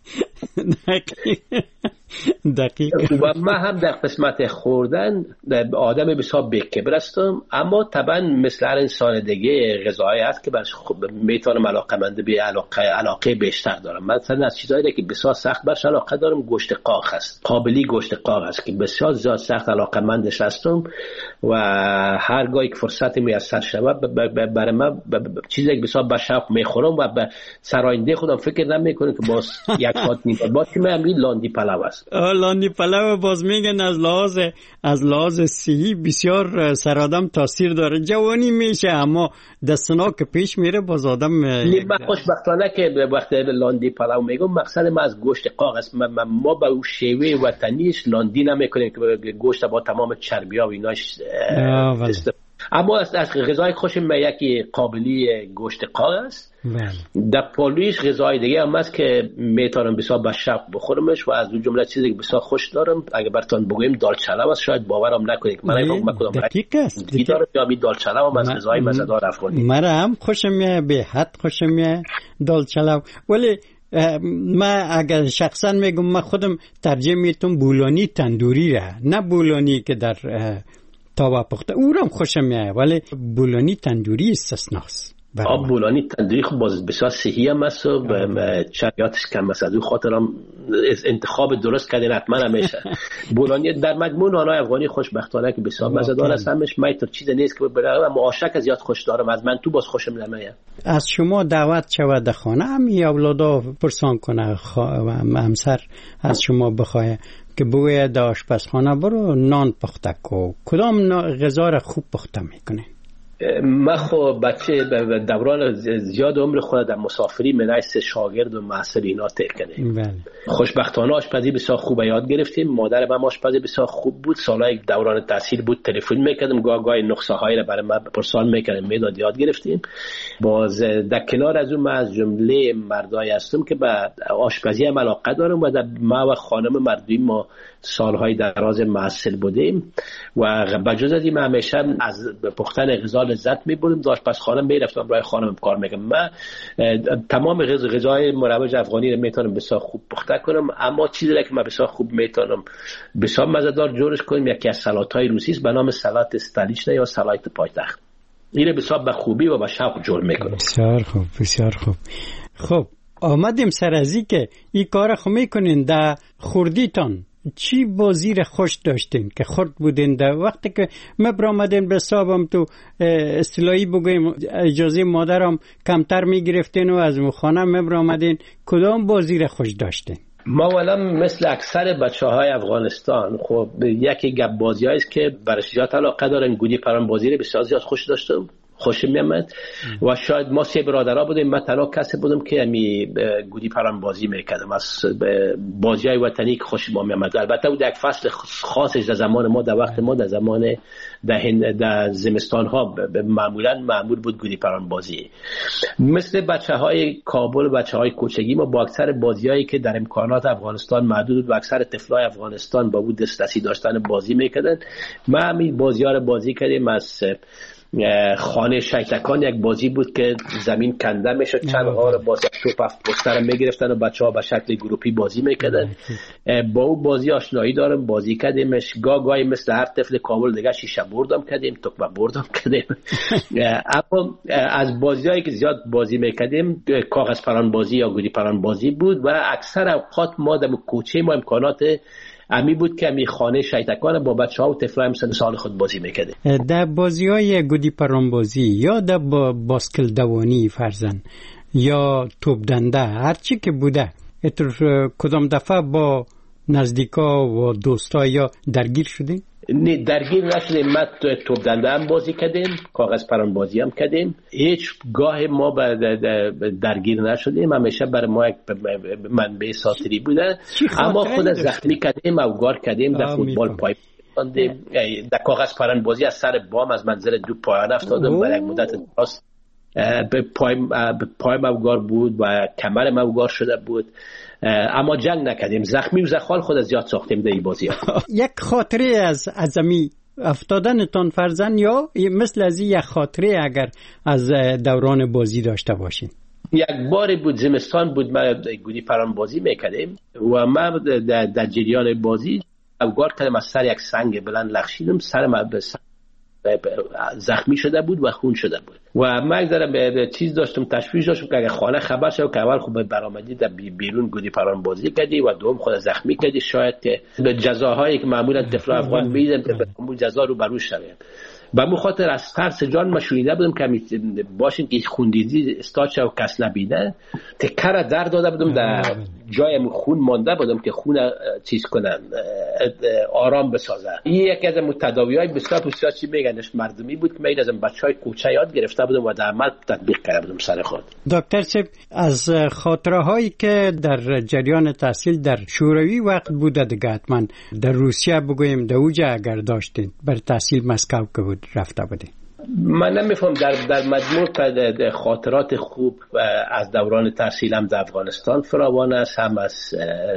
دقیق. و من هم در قسمت خوردن آدم بسیار بی‌کبر هستم، اما طبعا مثل هر انسان دیگه غذایی هست که برش میتونم علاقه‌مند به علاقه علاقه بیشتر دارم. مثلا از چیزایی که بسیار سخت برش علاقه دارم گوشت قاق هست، قابلی گوشت قاق هست که بسیار زیاد سخت علاقه‌مندش هستم و هرگاهی که فرصت میسر شود برای من چیزی که بسیار به شوق میخورم و به سراینده خودم فکر نمیکنم که باز یک ساعت نیم بعد که من همین لاندی پلاو است. لاندی پلاو باز میگن از لحاظ از لحاظ صحی بسیار سر آدم تاثیر داره. جوانی میشه اما دستنا که پیش میره باز آدم. من خوشبختانه که وقتی لاندی پلاو میگم مقصد ما از گوشت قاق است. ما با اون شیوه وطنیش لاندی نمیکنیم که گوشت با تمام چربی‌ها و ایناش اما از غذای خوشم به یکی قابلی گوشت قاق است. در پاریس غذای دیگه هم هست که میتونم بسیار به شوق بخورمش و از دو جمله چیزی که بسیار خوش دارم اگه براتون بگم دال چلو است. شاید باورم نکنید من نمی‌فهمم کدوم دقیق است دیدار یا می دال چلو هم از غذای مزه‌دار افغانی. من هم خوشم میاد به حد خوشم میاد دال چلو، ولی من اگر شخصا میگم من خودم ترجیح میتونم بولانی تندوری را، نه بولانی که در تاوا پخته، او را خوشم میاد ولی بولانی تندوری استثناست. آب بولانی تندوری خب باز بسیار صحی هم است و چریاتش کم است. از اون خاطرم انتخاب درست کردین حتما همیشه. بولانی در مجموع نانای افغانی خوشبختانه که بسیار مزه‌دار است، همش میتر چیز نیست که برای اما عاشق زیاد خوش دارم. از من تو باز خوشم نمیاد. از شما دعوت شود در خانه هم اولادا پرسان کنه همسر از شما بخواه که بوی در آشپزخانه برو نان پخته کو، کدام غذا را خوب پخته میکنه؟ من خب بچه دوران زیاد عمر خود در مسافری منعیس شاگرد و محصل اینا تیر کردیم. بله. خوشبختانه آشپزی بسیار خوب یاد گرفتیم. مادر من آشپزی بسیار خوب بود. سالهای دوران تحصیل بود تلفن میکردم، گاه گاه نقصه هایی را برای من پرسان میکردم، میداد یاد گرفتیم. باز در کنار از اون من از جمله مردایی هستم که به آشپزی هم علاقه دارم و در ما و خانم مردوی ما سالهای دراز محصل بودیم و بجز از این من همیشه از پختن غذا لذت می‌بردم. داشت پس خانم میرفتم برای خانم کار می‌کردم. من تمام غذای مروج افغانی رو میتونم بسیار خوب پخته کنم، اما چیزی که من بسیار خوب میتونم بسیار مزه‌دار جورش کنم یکی از سالات‌های روسی است به نام سالات استالیچنا یا سالات پایتخت. این بسیار به خوبی و به شوق جور می‌کنم. بسیار خوب، بسیار خوب. خب آمدیم سر از این که این کار خو می‌کنین در خوردیتان چی بازی را خوش داشتین که خورد بودین در وقتی که مبرامدین به صاحبم تو اصطلاحی بگویم اجازه مادرم کمتر میگرفتین و از مخانه مبرامدین کدام بازی را خوش داشتین؟ ما اولا مثل اکثر بچه های افغانستان خب یکی گپ بازی هاییست که برش زیاد علاقه دارن. گودی پران بازی را بسیار زیاد خوش داشتم، خوشم میامد و شاید ما سه برادرها بودیم. من تنها کسی بودم که امی گودی پران بازی میکردم از بازی های وطنی که خوشم میامد. البته بود یک فصل خاصش در زمان ما، در وقت ما در زمان در, در زمستان ها معمولا معمول بود گودی پران بازی. مثل بچه های کابل و بچه های کوچگی ما با اکثر بازی هایی که در امکانات افغانستان محدود و اکثر طفلای افغانستان با بود دسترسی داشتن بازی میکردن. ما همین بازی ها رو بازی کردیم. از خانه شیطکان یک بازی بود که زمین کنده میشد، چند هار باز یک توپ هفت پستر میگرفتن و بچه ها به شکل گروپی بازی میکردن. با اون بازی آشنایی دارم، بازی کردیمش. گاه گاهی مثل هر طفل کابل دیگه شیشه بردم کردیم، توپ بردم کردیم. اما از بازی هایی که زیاد بازی میکردیم کاغذ پران بازی یا گودی پران بازی بود و اکثر اوقات ما در کوچه ما امکانات امی بود که امی خانه شیطکان با بچه ها و طفلای هم سن سال خود بازی میکرده. در بازی های گودی پران بازی یا در باسکل دوانی فرزن یا توپ دنده هرچی که بوده اتر کدام دفعه با نزدیکا و دوستا یا درگیر شدیم؟ نه درگیر نشدیم. ما توپ دنده هم بازی کردیم، کاغذ پران بازی هم کردیم. هیچ گاه ما درگیر نشدیم. همیشه برای ما یک منبع ساتری بوده. اما خود زخمی کردیم، اوگار کردیم، در فوتبال پای کردیم، در کاغذ پران بازی از سر بام از منزل دو پایان افتادم برای یک مدت دراز. به پای پای اوگار بود و کمر اوگار شده بود، اما جنگ نکردیم. زخمی و زخال خود زیاد ساختیم در این بازی ها. یک خاطره از ازمی افتادنتان فرزن یا مثل از یک خاطره اگر از دوران بازی داشته باشین؟ یک باری بود زمستان بود ما گودی پران بازی میکردیم و ما در جریان بازی اوگار کردم از سر یک سنگ بلند لغشیدم، سر ما به زخمی شده بود و خون شده بود و من دارم به چیز داشتم تشویش داشتم که اگه خانه خبر شد که اول خوب برآمدی در بیرون گودی پران بازی کردی و دوم خود زخمی کردی، شاید که به جزاهایی که معمولا طفل افغان میدن که به اون جزا رو بروش شوه. به مو خاطر از ترس جان مشوریده بودم که باشین که خوندیدی استاد شو کس نبینه تکر در داده بودم در جایم خون مانده بودم که خون چیز کنن آرام بسازه. این یکی از تداوی‌های بسیار بسیار چی میگنش مردمی بود که من از بچهای کوچه یاد گرفته بودم و در عمل تطبیق کرده بودم سر خود. دکتر صاحب از خاطره هایی که در جریان تحصیل در شوروی وقت بوده دیگه حتما در روسیه بگویم در اوجه اگر داشتین بر تحصیل مسکو که بود رفته بودی؟ من نمیفهم در در مجموع خاطرات خوب از دوران تحصیلم در افغانستان فراوان است، هم از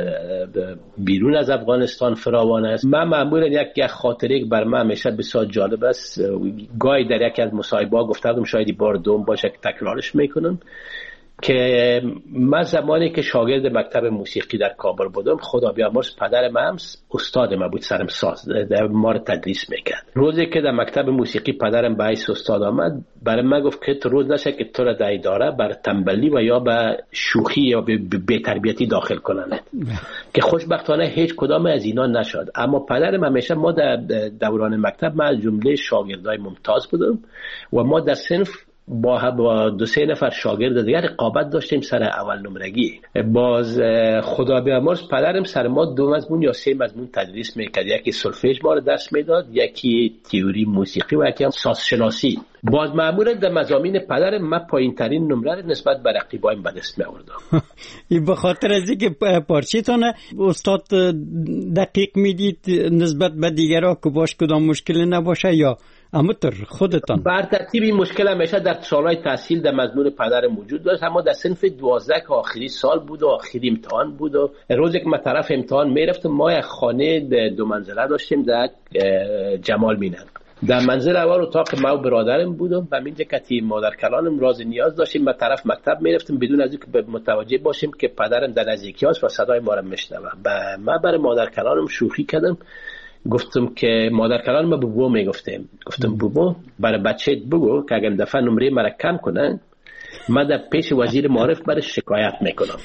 بیرون از افغانستان فراوان است. من معمولا یک یک خاطره که بر من همیشه بسیار جالب است، گاهی در یکی از مصاحبه‌ها گفته بودم شاید بار دوم باشه که تکرارش میکنم. که من زمانی که شاگرد مکتب موسیقی در کابل بودم، خدا بیامرز پدر من استاد من بود، سرم ساز در ما رو تدریس میکرد. روزی که در مکتب موسیقی پدرم به حیث استاد آمد، برای من گفت که تو روز نشه که تو را در اداره بر تنبلی و یا به شوخی یا به بی‌تربیتی داخل کنند که خوشبختانه هیچ کدام از اینا نشد. اما پدرم همیشه، ما در دوران مکتب من از جمله شاگردای ممتاز بودم و ما در صنف با با دو سه نفر شاگرد دیگر رقابت داشتیم سر اول نمرگی. باز خدا بیامرز پدرم سر ما دو مضمون یا سه مضمون تدریس میکرد، یکی سولفژ ما رو درس میداد، یکی تئوری موسیقی و یکی هم سازشناسی. باز معمولا در مضامین پدرم من پایین ترین نمره نسبت به رقیبایم به دست میآوردم. این به خاطر از اینکه پارچه‌تون استاد دقیق میدید نسبت به دیگرها که باش کدام مشکلی نباشه، یا امتر خودتان؟ بر ترتیب این مشکل همیشه در سالهای تحصیل در مضمون پدرم وجود داشت، اما در صنف دوازده که آخری سال بود و آخری امتحان بود و روزی که من طرف امتحان میرفتم، ما یک خانه دو منزله داشتیم در جمال مینن. در منزل اول اتاق ما و برادرم بودم و اینجا که مادر کلانم راز نیاز داشتیم، ما طرف مکتب میرفتیم بدون از اینکه متوجه باشیم که پدرم در نزدیکی است و صدای ما را میشنوه. من برای مادر کلانم شوخی کردم، گفتم که مادر کلان ما بوبو میگفتیم، گفتم بوبو برای بچه‌ت بگو که اگر دفعه نمره مرا کم کنن من در پیش وزیر معارف برش شکایت میکنم.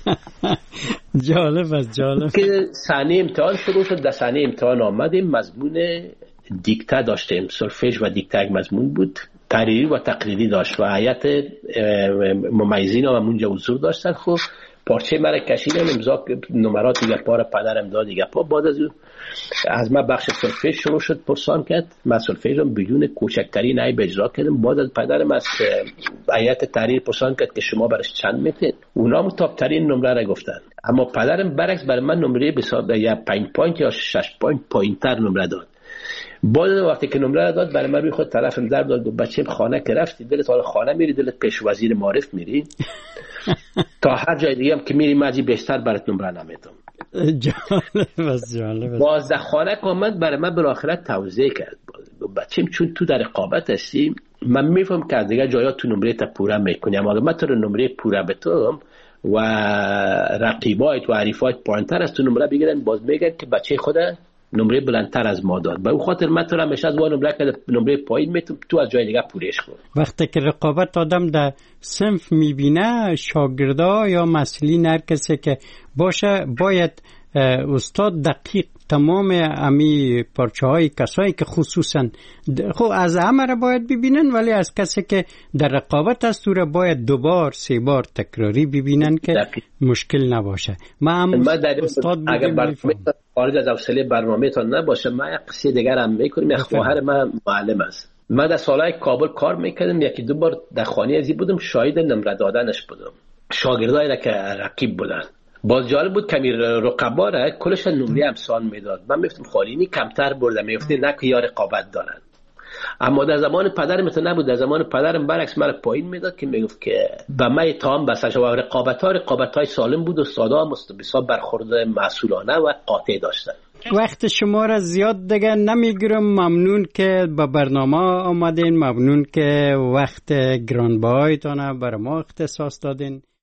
جالب است، جالب. که صحنه امتحان شروع شد، در صحنه امتحان آمدیم، مضمون دیکته داشتیم، سولفژ و دیکته یک مضمون بود، تحریری و تقریری داشت و هیئت ممیزین هم اونجا حضور داشتن. خب پارچه مرا کشیدم، امضا نمرات دیگه پا را پدرم داد دیگه پا. بعد از اون از من بخش سولفژ شروع شد پرسان کرد، من سولفژ رو بدون کوچکترین عیب اجرا کردم. بعد از پدرم از هیئت تحریر پرسان کرد که شما برش چند میتید، اونا هم تاپ ترین نمره را گفتن، اما پدرم برعکس برای من نمره به یا پنج پوینت یا شش پوینت پایینتر نمره داد. بعد وقتی که نمره داد برای من خود طرفم در داد، بچه‌م خانه که رفتی دلت حال خانه میری، دلت پیش وزیر معارف میری، تا هر جای دیگه هم که میری مازی بیشتر برات نمره نمیدم. جالب است، جالب است. باز در خانه کامنت برای من بالاخره توضیح کرد، بچه‌م چون تو در رقابت هستی من میفهم که دیگه جایا تو نمره تا پوره میکنی، اما من تو نمره پوره بتم و رقیبایت و حریفایت پایینتر از تو نمره بگیرن، باز میگن که بچه خود نمره بلندتر از ما داد، به اون خاطر من تو را همیشه از وان نمره که نمره پایین میتونم تو از جای دیگه پورش کن. وقتی که رقابت آدم در صنف میبینه، شاگردا یا مسئولین هر کسی که باشه باید استاد دقیق تمام امی پارچه های کسایی که خصوصا خب از همه را باید ببینن، ولی از کسی که در رقابت است او را باید دوبار سه بار تکراری ببینن که دقیق. مشکل نباشه. ما هم استاد اگر خارج از حوصله برنامه تان نباشه، من یک قصه دیگر هم میکنیم. یک خواهر من معلم است، من در سالهای کابل کار میکردم، یکی دو بار در خانه ازی بودم، شاهد نمره دادنش بودم، شاگردایی را که رقیب بودن. باز جالب بود کمی رقبا را کلش نمره امسان میداد، من میفتم خالینی کمتر برده، میفته نه که یا رقابت دارن. اما در زمان پدرم مثل نبود، در زمان پدرم برعکس من پایین میداد که میگفت که به من اتهام بسش و رقابت ها رقابت های سالم بود و استادا مستبسا برخورد مسئولانه و قاطع داشتن. وقت شما را زیاد دیگه نمیگیرم، ممنون که با برنامه آمدین، ممنون که وقت گرانبهایتان برای ما اختصاص دادین.